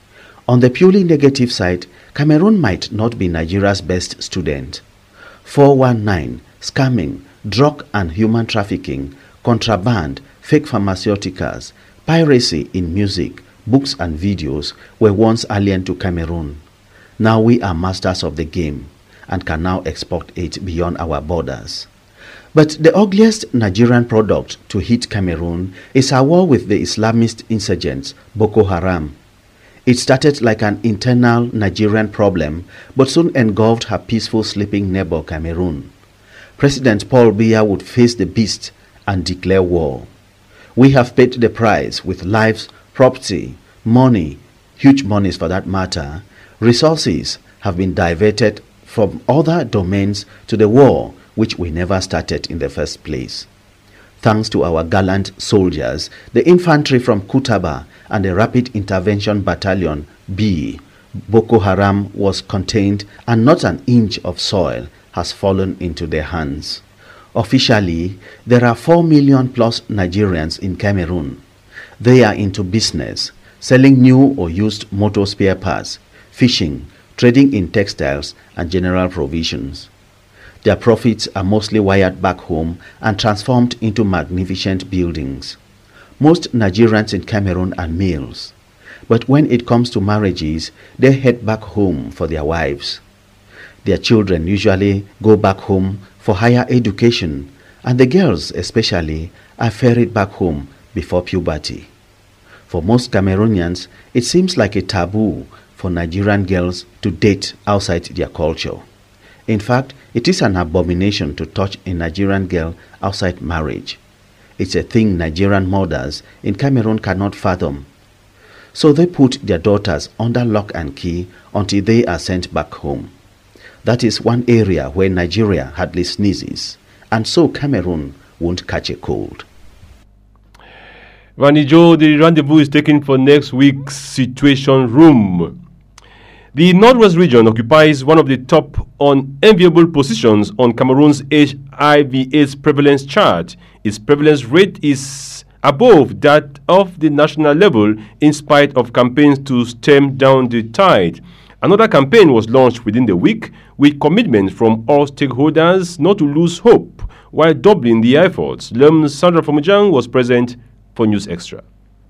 On the purely negative side, Cameroon might not be Nigeria's best student. four one nine, scamming, drug and human trafficking, contraband, fake pharmaceuticals, piracy in music, books and videos were once alien to Cameroon. Now we are masters of the game and can now export it beyond our borders. But the ugliest Nigerian product to hit Cameroon is our war with the Islamist insurgents, Boko Haram. It started like an internal Nigerian problem, but soon engulfed her peaceful sleeping neighbor Cameroon. President Paul Biya would face the beast and declare war. We have paid the price with lives, property, money, huge monies for that matter. Resources have been diverted from other domains to the war which we never started in the first place. Thanks to our gallant soldiers, the infantry from Kutaba and the Rapid Intervention Battalion B, Boko Haram was contained and not an inch of soil has fallen into their hands. Officially, there are four million plus Nigerians in Cameroon. They are into business, selling new or used motor spare parts, fishing, trading in textiles and general provisions. Their profits are mostly wired back home and transformed into magnificent buildings. Most Nigerians in Cameroon are males, but when it comes to marriages, they head back home for their wives. Their children usually go back home for higher education, and the girls especially are ferried back home before puberty. For most Cameroonians, it seems like a taboo for Nigerian girls to date outside their culture. In fact, it is an abomination to touch a Nigerian girl outside marriage. It's a thing Nigerian mothers in Cameroon cannot fathom. So they put their daughters under lock and key until they are sent back home. That is one area where Nigeria hardly sneezes, and so Cameroon won't catch a cold. Randy Joe, the rendezvous is taken for next week's Situation Room. The Northwest region occupies one of the top unenviable positions on Cameroon's H I V AIDS prevalence chart. Its prevalence rate is above that of the national level in spite of campaigns to stem down the tide. Another campaign was launched within the week with commitment from all stakeholders not to lose hope while doubling the efforts. Lem Sandra Famujang was present for News Extra.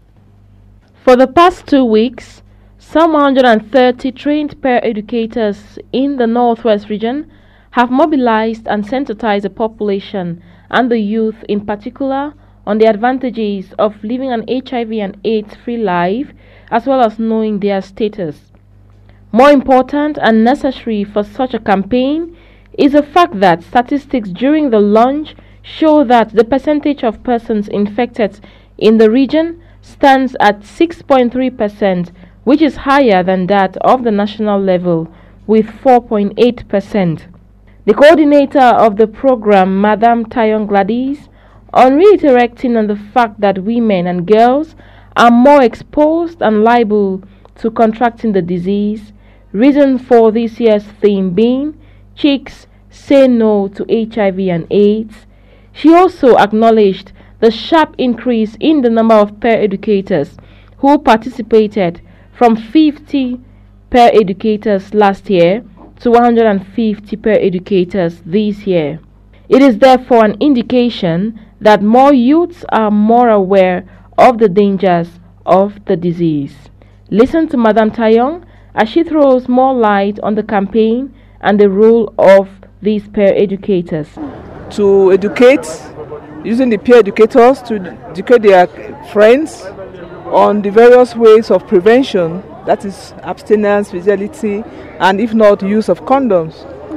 For the past two weeks, some one hundred thirty trained peer educators in the Northwest region have mobilized and sensitized the population and the youth in particular on the advantages of living an H I V and AIDS-free life as well as knowing their status. More important and necessary for such a campaign is the fact that statistics during the launch show that the percentage of persons infected in the region stands at six point three percent, which is higher than that of the national level with four point eight percent. The coordinator of the program, Madame Tayon Gladys, on reiterating on the fact that women and girls are more exposed and liable to contracting the disease, reason for this year's theme being Chicks Say No to H I V and AIDS. She also acknowledged the sharp increase in the number of peer educators who participated from fifty peer educators last year to one hundred fifty peer educators this year. It is therefore an indication that more youths are more aware of the dangers of the disease. Listen to Madame Tayon as she throws more light on the campaign and the role of these peer educators. To educate, using the peer educators to educate their friends on the various ways of prevention, that is abstinence, fidelity, and if not, use of condoms.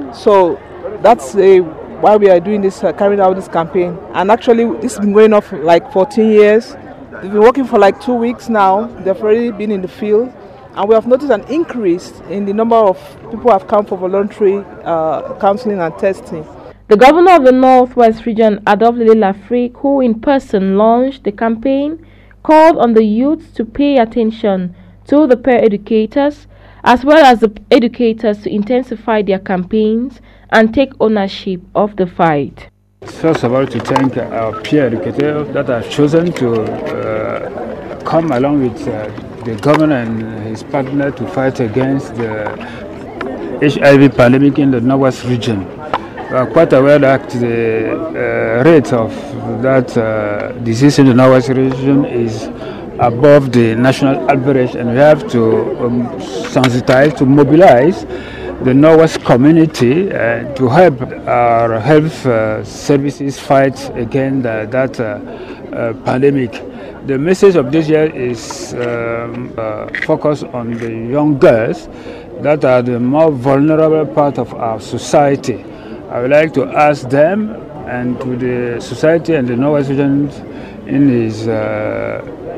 So that's a, why we are doing this, uh, carrying out this campaign. And actually, this has been going on for like fourteen years. They've been working for like two weeks now. They've already been in the field. And we have noticed an increase in the number of people who have come for voluntary uh, counseling and testing. The governor of the Northwest region, Adolphe Lafrique, who in person launched the campaign, called on the youths to pay attention to the peer educators as well as the educators to intensify their campaigns and take ownership of the fight. First of all, to thank our peer educators that have chosen to uh, come along with uh, the governor and his partner to fight against the H I V pandemic in the Northwest region. We are quite aware that the uh, rate of that uh, disease in the Northwest region is above the national average, and we have to um, sensitize, to mobilize the Northwest community uh, to help our health uh, services fight against uh, that uh, uh, pandemic. The message of this year is um, uh, focused on the young girls that are the more vulnerable part of our society. I would like to ask them and to the society and the Northwest region in his, uh,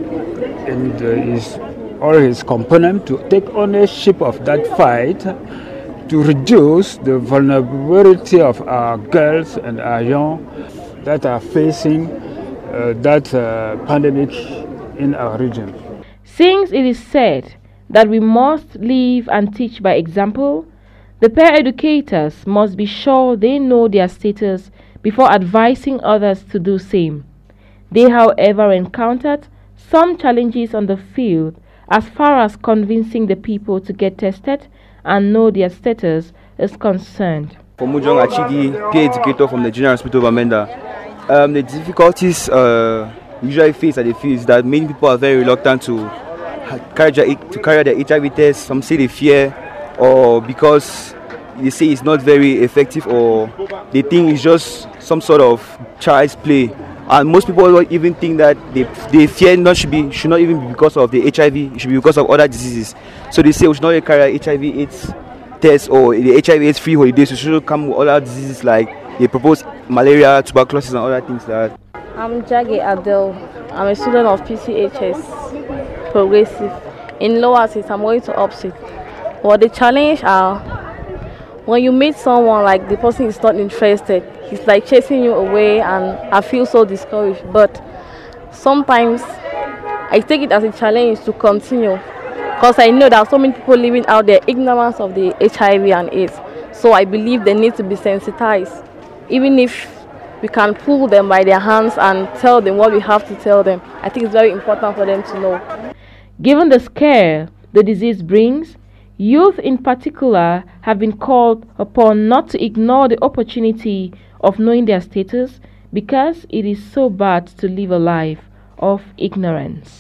in the, his all his components to take ownership of that fight to reduce the vulnerability of our girls and our young that are facing uh, that uh, pandemic in our region. Since it is said that we must live and teach by example, the peer educators must be sure they know their status before advising others to do same. They, however, encountered some challenges on the field as far as convincing the people to get tested and know their status is concerned. For Mujong Achidi, peer educator from the General Hospital of Bamenda, um, the difficulties uh, usually faced at the field is that many people are very reluctant to carry their, to carry their H I V test. Some say they fear, or because they say it's not very effective, or they think it's just some sort of child's play. And most people don't even think that they they fear not should be should not even be because of the H I V, it should be because of other diseases. So they say we should not carry H I V AIDS test or the H I V AIDS free holidays. We should come with other diseases like they propose malaria, tuberculosis, and other things like that. I'm Jage Abdel. I'm a student of P C H S Progressive. In lower six, I'm going to upstate. Well, the challenge are when you meet someone like the person is not interested, he's like chasing you away, and I feel so discouraged. But sometimes I take it as a challenge to continue because I know there are so many people living out there ignorance of the H I V and AIDS. So I believe they need to be sensitized, even if we can pull them by their hands and tell them what we have to tell them. I think it's very important for them to know. Given the scare the disease brings, youth in particular have been called upon not to ignore the opportunity of knowing their status because it is so bad to live a life of ignorance.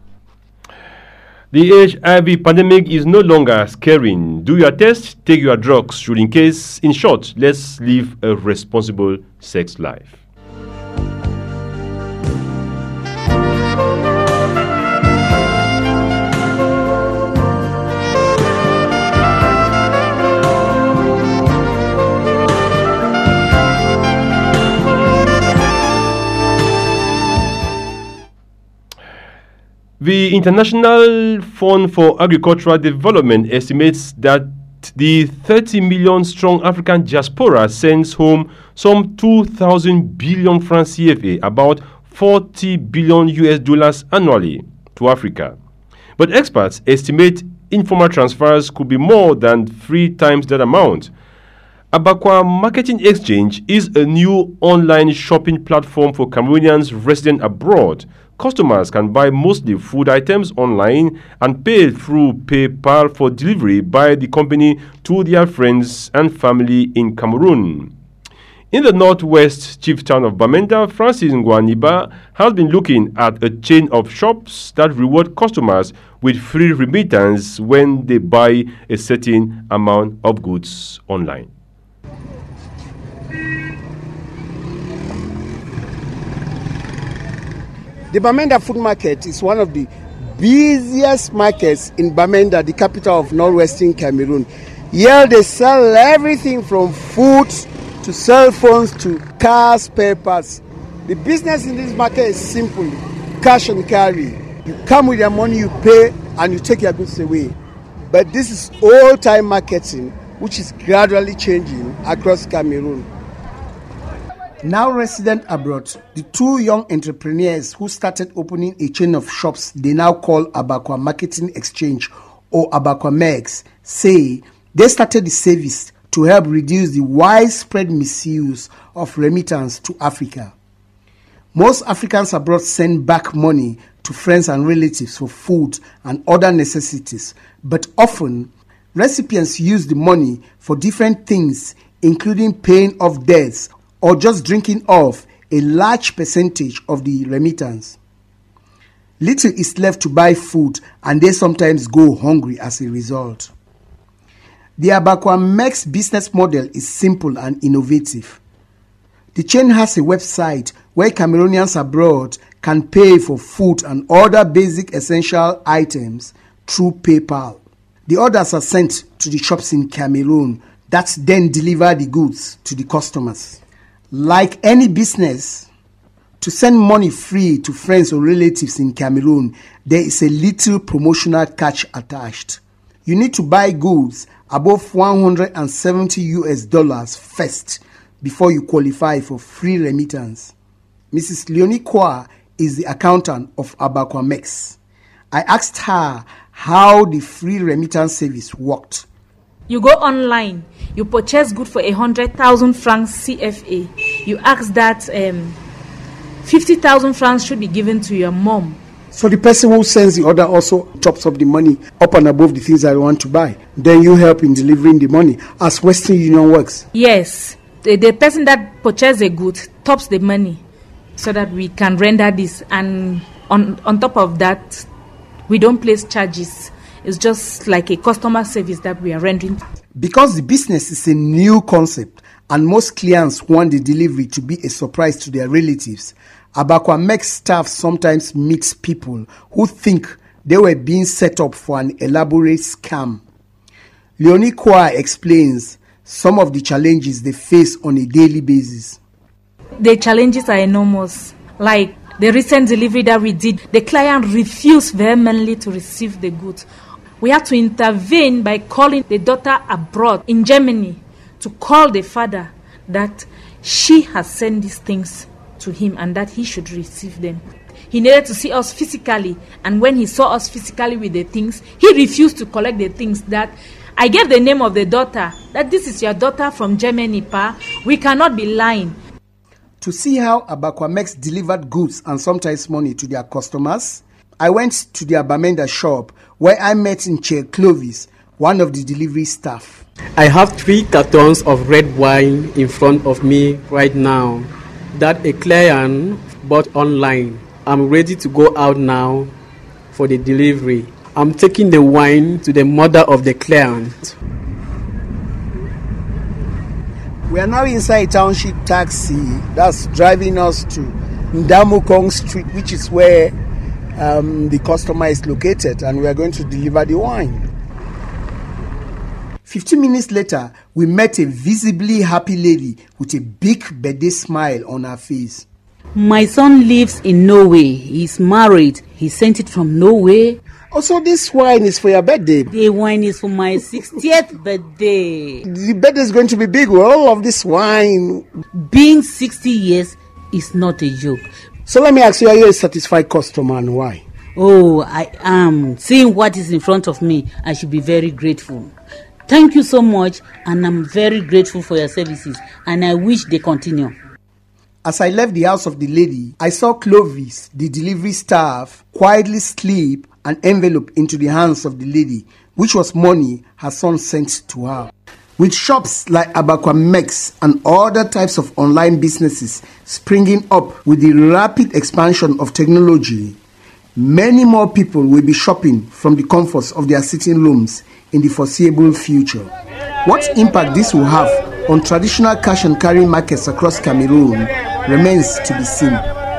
The H I V pandemic is no longer scaring. Do your test, take your drugs, should in case. In short, let's live a responsible sex life. The International Fund for Agricultural Development estimates that the thirty million strong African diaspora sends home some two thousand billion francs C F A, about forty billion U S dollars annually to Africa. But experts estimate informal transfers could be more than three times that amount. Abakwa Marketing Exchange is a new online shopping platform for Cameroonians resident abroad. Customers can buy mostly food items online and pay through PayPal for delivery by the company to their friends and family in Cameroon. In the northwest chief town of Bamenda, Francis Ngwaniba has been looking at a chain of shops that reward customers with free remittance when they buy a certain amount of goods online. The Bamenda Food Market is one of the busiest markets in Bamenda, the capital of northwestern Cameroon. Here they sell everything from food to cell phones to cars, papers. The business in this market is simple, cash and carry. You come with your money, you pay, and you take your goods away. But this is old-time marketing, which is gradually changing across Cameroon. Now resident abroad, the two young entrepreneurs who started opening a chain of shops they now call Abakwa Marketing Exchange or Abakwa Mex say they started the service to help reduce the widespread misuse of remittance to Africa. Most Africans abroad send back money to friends and relatives for food and other necessities, but often recipients use the money for different things, including paying off debts or just drinking off a large percentage of the remittance. Little is left to buy food, and they sometimes go hungry as a result. The Abakwa Mex business model is simple and innovative. The chain has a website where Cameroonians abroad can pay for food and other basic essential items through PayPal. The orders are sent to the shops in Cameroon that then deliver the goods to the customers. Like any business, to send money free to friends or relatives in Cameroon, there is a little promotional catch attached. You need to buy goods above one hundred seventy U S dollars first before you qualify for free remittance. Missus Leonie Kwa is the accountant of Abakwa Mex. I asked her how the free remittance service worked. You go online, you purchase good for one hundred thousand francs C F A. You ask that um, fifty thousand francs should be given to your mom. So the person who sends the order also tops up the money up and above the things that you want to buy. Then you help in delivering the money, as Western Union works. Yes, the, the person that purchases a good tops the money so that we can render this. And on, on top of that, we don't place charges. It's just like a customer service that we are rendering. Because the business is a new concept and most clients want the delivery to be a surprise to their relatives, Abaquamex staff sometimes meets people who think they were being set up for an elaborate scam. Leonie Kwa explains some of the challenges they face on a daily basis. The challenges are enormous. Like the recent delivery that we did, the client refused vehemently to receive the goods. We had to intervene by calling the daughter abroad in Germany to call the father that she has sent these things to him and that he should receive them. He needed to see us physically, and when he saw us physically with the things, he refused to collect the things. That I gave the name of the daughter, that this is your daughter from Germany, pa. We cannot be lying. To see how Abaquamex delivered goods and sometimes money to their customers, I went to their Bamenda shop where I met Nche Clovis, one of the delivery staff. I have three cartons of red wine in front of me right now that a client bought online. I'm ready to go out now for the delivery. I'm taking the wine to the mother of the client. We are now inside a township taxi that's driving us to Ndamukong Street, which is where um, the customer is located, and we are going to deliver the wine. Fifteen minutes later, we met a visibly happy lady with a big birthday smile on her face. My son lives in Norway. He's married. He sent it from Norway. Also, this wine is for your birthday. The wine is for my sixtieth birthday. The birthday is going to be big with all of this wine. Being sixty years is not a joke. So let me ask you, are you a satisfied customer and why? Oh, I am. Seeing what is in front of me, I should be very grateful. Thank you so much, and I'm very grateful for your services, and I wish they continue. As I left the house of the lady, I saw Clovis, the delivery staff, quietly slip an envelope into the hands of the lady, which was money her son sent to her. With shops like Abaquamex and other types of online businesses springing up with the rapid expansion of technology, many more people will be shopping from the comforts of their sitting rooms in the foreseeable future. What impact this will have on traditional cash and carry markets across Cameroon remains to be seen.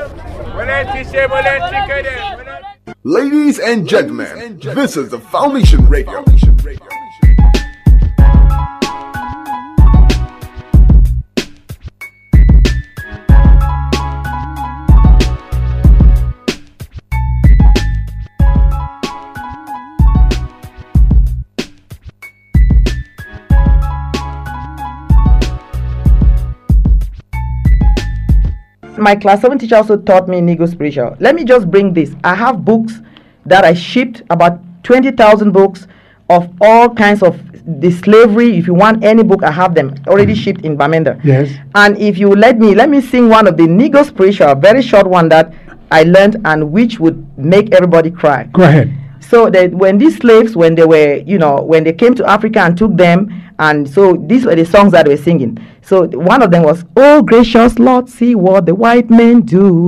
Ladies and gentlemen, this is the Foundation Radio. My class seven teacher also taught me Nego spiritual. Let me just bring this. I have books that I shipped, about twenty thousand books of all kinds of the slavery. If you want any book, I have them already shipped in Bamenda. Yes. And if you let me, let me sing one of the Nego spiritual, a very short one that I learned and which would make everybody cry. Go ahead. So that when these slaves, when they were, you know, when they came to Africa and took them, and so these were the songs that they were singing. So one of them was, "Oh gracious Lord, see what the white men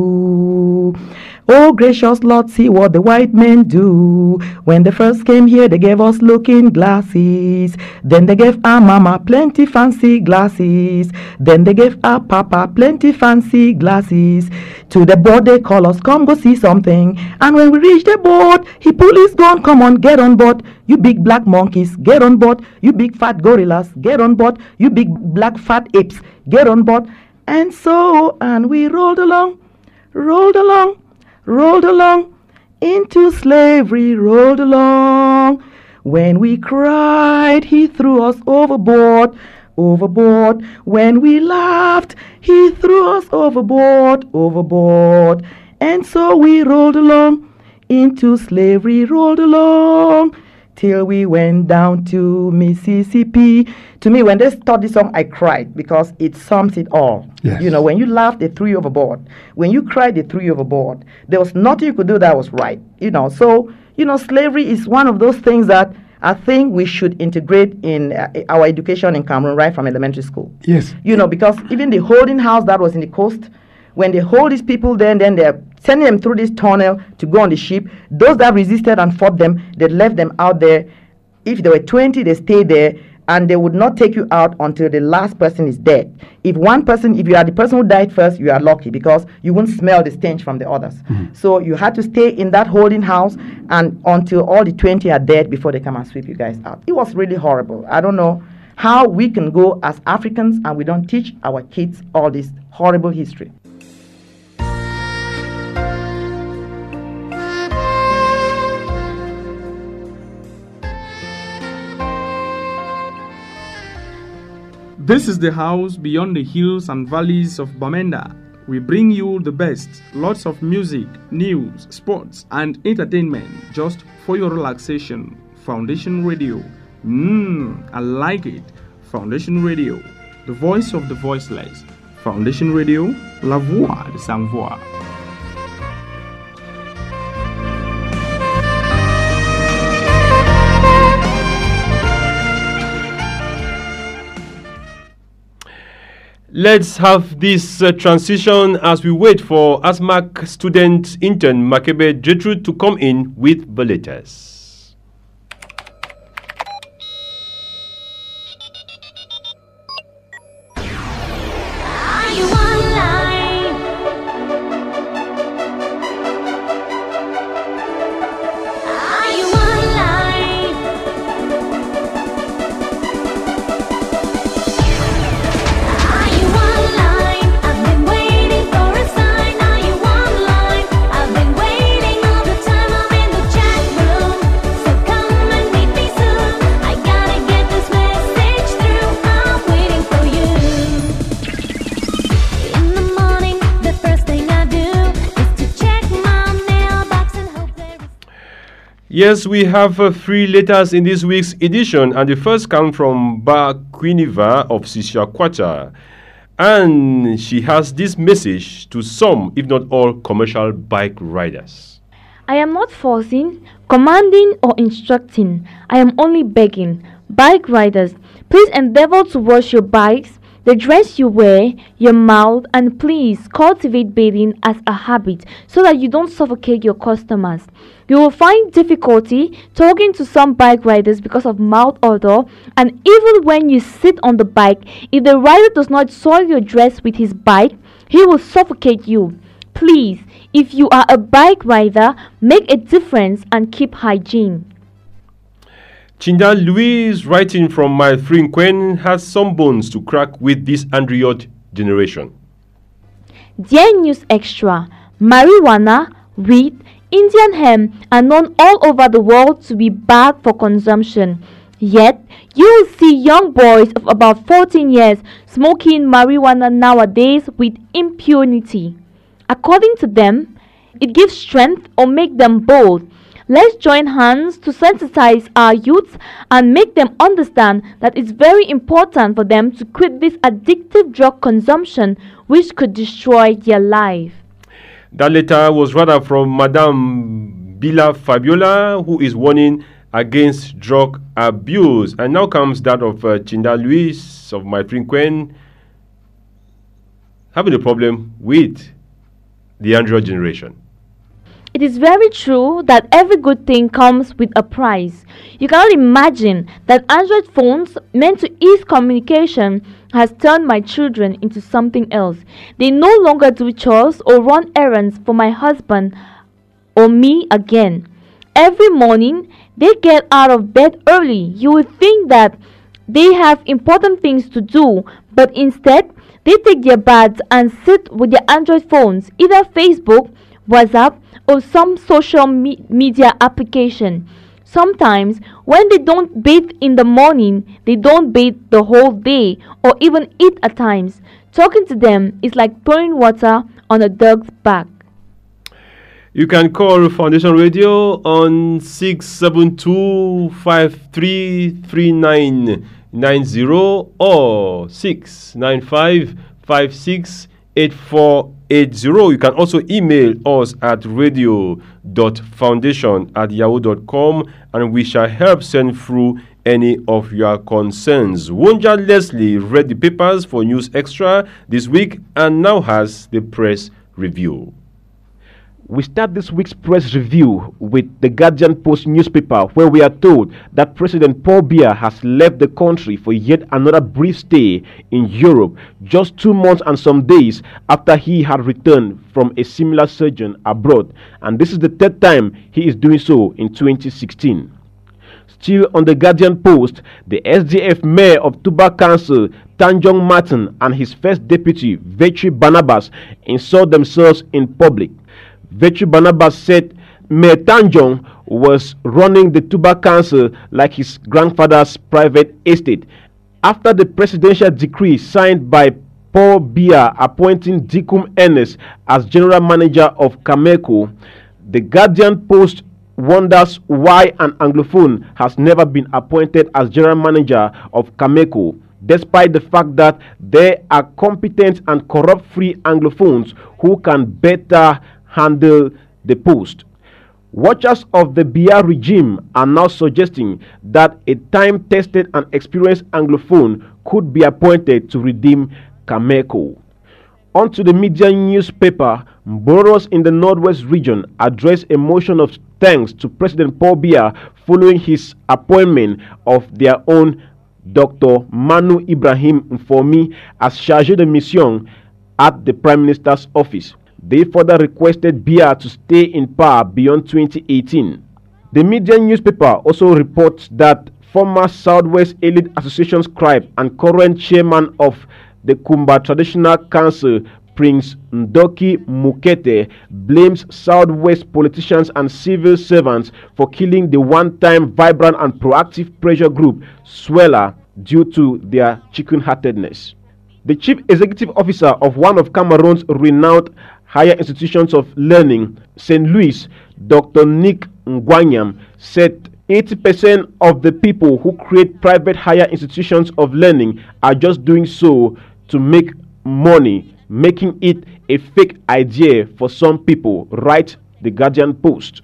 do. Oh gracious Lord, see what the white men do. When they first came here, they gave us looking glasses. Then they gave our mama plenty fancy glasses. Then they gave our papa plenty fancy glasses. To the board they call us, come go see something. And when we reach the board, he pull his gun, come on, get on board. You big black monkeys, get on board. You big fat gorillas, get on board. You big black fat apes, get on board." And so, and we rolled along, rolled along, rolled along into slavery, rolled along. When we cried, he threw us overboard, overboard. When we laughed, he threw us overboard, overboard. And so we rolled along into slavery, rolled along till we went down to Mississippi. To me, when they taught this song, I cried because it sums it all. Yes. You know, when you laughed, they threw you overboard. When you cried, they threw you overboard. There was nothing you could do that was right. You know, so, you know, slavery is one of those things that I think we should integrate in uh, our education in Cameroon right from elementary school. Yes. You know, because even the holding house that was in the coast, when they hold these people there, then they're sending them through this tunnel to go on the ship. Those that resisted and fought them, they left them out there. If there were twenty, they stayed there. and they would not take you out until the last person is dead. If one person, if you are the person who died first, you are lucky because you won't smell the stench from the others. Mm-hmm. So you had to stay in that holding house and until all the twenty are dead before they come and sweep you guys out. It was really horrible. I don't know how we can go as Africans and we don't teach our kids all this horrible history. This is the house beyond the hills and valleys of Bamenda. We bring you the best, lots of music, news, sports, and entertainment just for your relaxation. Foundation Radio. Mmm, I like it. Foundation Radio, the voice of the voiceless. Foundation Radio, la voix de sans voix. Let's have this uh, transition as we wait for ASMAC student intern Makebe Gertrude to come in with the latest. Yes, we have uh, three letters in this week's edition, and the first comes from Ba Quiniva of Sishakwata. And she has this message to some, if not all, commercial bike riders. I am not forcing, commanding, or instructing. I am only begging. Bike riders, please endeavor to wash your bikes, the dress you wear, your mouth, and please cultivate bathing as a habit so that you don't suffocate your customers. You will find difficulty talking to some bike riders because of mouth odor, and even when you sit on the bike, if the rider does not soil your dress with his bike, he will suffocate you. Please, if you are a bike rider, make a difference and keep hygiene. Chinda Louise, writing from my friend Quen, has some bones to crack with this Android generation. Dear News Extra, marijuana, weed, Indian hemp are known all over the world to be bad for consumption. Yet, you will see young boys of about fourteen years smoking marijuana nowadays with impunity. According to them, it gives strength or make them bold. Let's join hands to sensitize our youths and make them understand that it's very important for them to quit this addictive drug consumption which could destroy their life. That letter was rather from Madame Bila Fabiola, who is warning against drug abuse. And now comes that of uh, Chinda Luis of my friend Quen, having a problem with the Android generation. It is very true that every good thing comes with a price. You cannot imagine that Android phones meant to ease communication has turned my children into something else. They no longer do chores or run errands for my husband or me again. Every morning, they get out of bed early. You would think that they have important things to do, but instead, they take their baths and sit with their Android phones, either Facebook, WhatsApp, or some social me- media application. Sometimes, when they don't bathe in the morning, they don't bathe the whole day or even eat at times. Talking to them is like pouring water on a dog's back. You can call Foundation Radio on six seven two, five three three nine nine zero or six nine five, five six eight four eight zero. You can also email us at radio dot foundation at yahoo dot com and we shall help send through any of your concerns. Wonja Leslie read the papers for News Extra this week and now has the press review. We start this week's press review with the Guardian Post newspaper, where we are told that President Paul Biya has left the country for yet another brief stay in Europe, just two months and some days after he had returned from a similar sojourn abroad, and this is the third time he is doing so in twenty sixteen. Still on the Guardian Post, the S D F mayor of Tuba Council, Tanjong Martin, and his first deputy, Vetri Barnabas, insult themselves in public. Vetri Barnabas said Mayor Tanjong was running the Tuba Council like his grandfather's private estate. After the presidential decree signed by Paul Biya appointing Dikum Ernest as general manager of Cameco, the Guardian Post wonders why an Anglophone has never been appointed as general manager of Cameco, despite the fact that there are competent and corrupt-free Anglophones who can better handle the post. Watchers of the Biya regime are now suggesting that a time-tested and experienced Anglophone could be appointed to redeem Cameco. On to the media newspaper, borrowers in the Northwest region address a motion of thanks to President Paul Biya following his appointment of their own Doctor Manu Ibrahim Mfomi as chargé de mission at the Prime Minister's office. They further requested Biya to stay in power beyond twenty eighteen. The media newspaper also reports that former Southwest Elite Association scribe and current chairman of the Kumba Traditional Council, Prince Ndoki Mukete, blames Southwest politicians and civil servants for killing the one-time vibrant and proactive pressure group Swella due to their chicken-heartedness. The chief executive officer of one of Cameroon's renowned higher institutions of learning, Saint Louis, Doctor Nick Ngwanyam, said eighty percent of the people who create private higher institutions of learning are just doing so to make money, making it a fake idea for some people, writes the Guardian Post.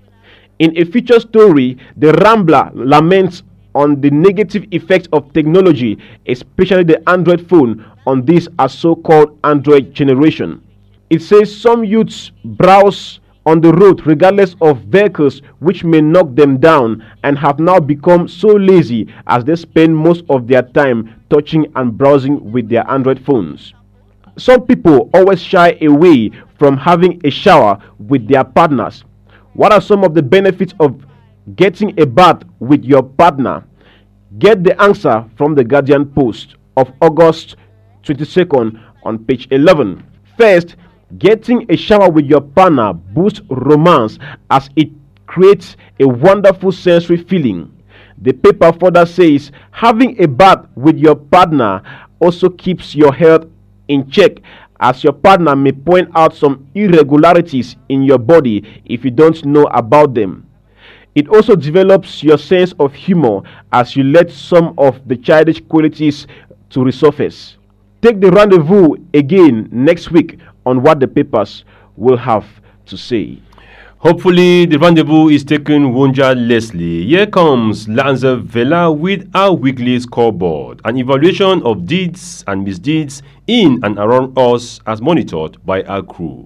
In a feature story, the Rambler laments on the negative effects of technology, especially the Android phone, on this as so-called Android generation. It says some youths browse on the road regardless of vehicles which may knock them down, and have now become so lazy as they spend most of their time touching and browsing with their Android phones. Some people always shy away from having a shower with their partners. What are some of the benefits of getting a bath with your partner? Get the answer from the Guardian Post of August twenty-second on page eleven. First, getting a shower with your partner boosts romance as it creates a wonderful sensory feeling. The paper further says having a bath with your partner also keeps your health in check, as your partner may point out some irregularities in your body if you don't know about them. It also develops your sense of humor as you let some of the childish qualities to resurface. Take the rendezvous again next week on what the papers will have to say. Hopefully, the rendezvous is taken wonderlessly. Here comes Lanza Vela with our weekly scoreboard, an evaluation of deeds and misdeeds in and around us as monitored by our crew.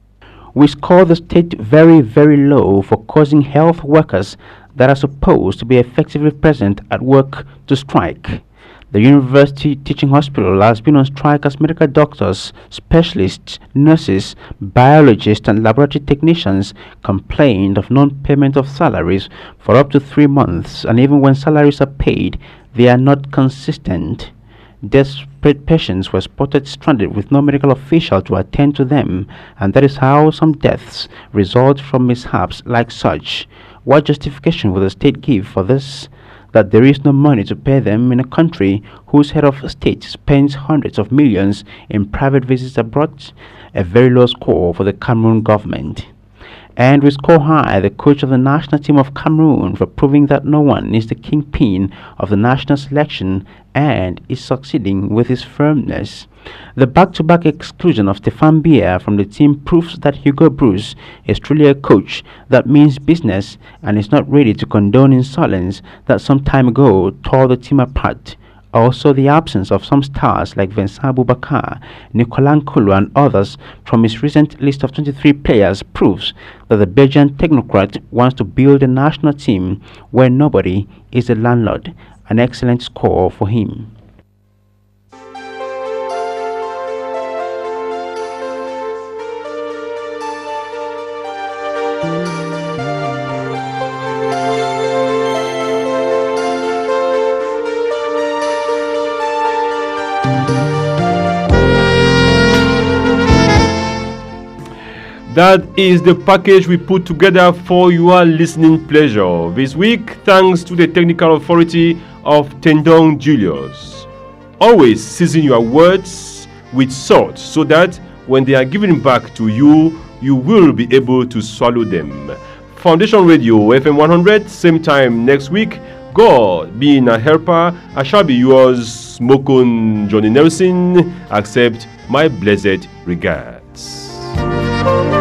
We score the state very, very low for causing health workers that are supposed to be effectively present at work to strike. The University Teaching Hospital has been on strike as medical doctors, specialists, nurses, biologists and laboratory technicians complained of non-payment of salaries for up to three months, and even when salaries are paid, they are not consistent. Desperate patients were spotted stranded with no medical official to attend to them, and that is how some deaths result from mishaps like such. What justification will the state give for this? That there is no money to pay them in a country whose head of state spends hundreds of millions in private visits abroad? A very low score for the Cameroon government. And we score high the coach of the national team of Cameroon for proving that no one is the kingpin of the national selection and is succeeding with his firmness. The back-to-back exclusion of Stefan Biya from the team proves that Hugo Bruce is truly a coach that means business and is not ready to condone insolence that some time ago tore the team apart. Also, the absence of some stars like Vincent Aboubakar, Nicolas Nkulu and others from his recent list of twenty-three players proves that the Belgian technocrat wants to build a national team where nobody is a landlord. An excellent score for him. That is the package we put together for your listening pleasure this week, thanks to the technical authority of Tendong Julius. Always season your words with salt so that when they are given back to you, you will be able to swallow them. Foundation Radio F M one hundred, same time next week. God being a helper, I shall be yours, Mokun Johnny Nelson. Accept my blessed regards.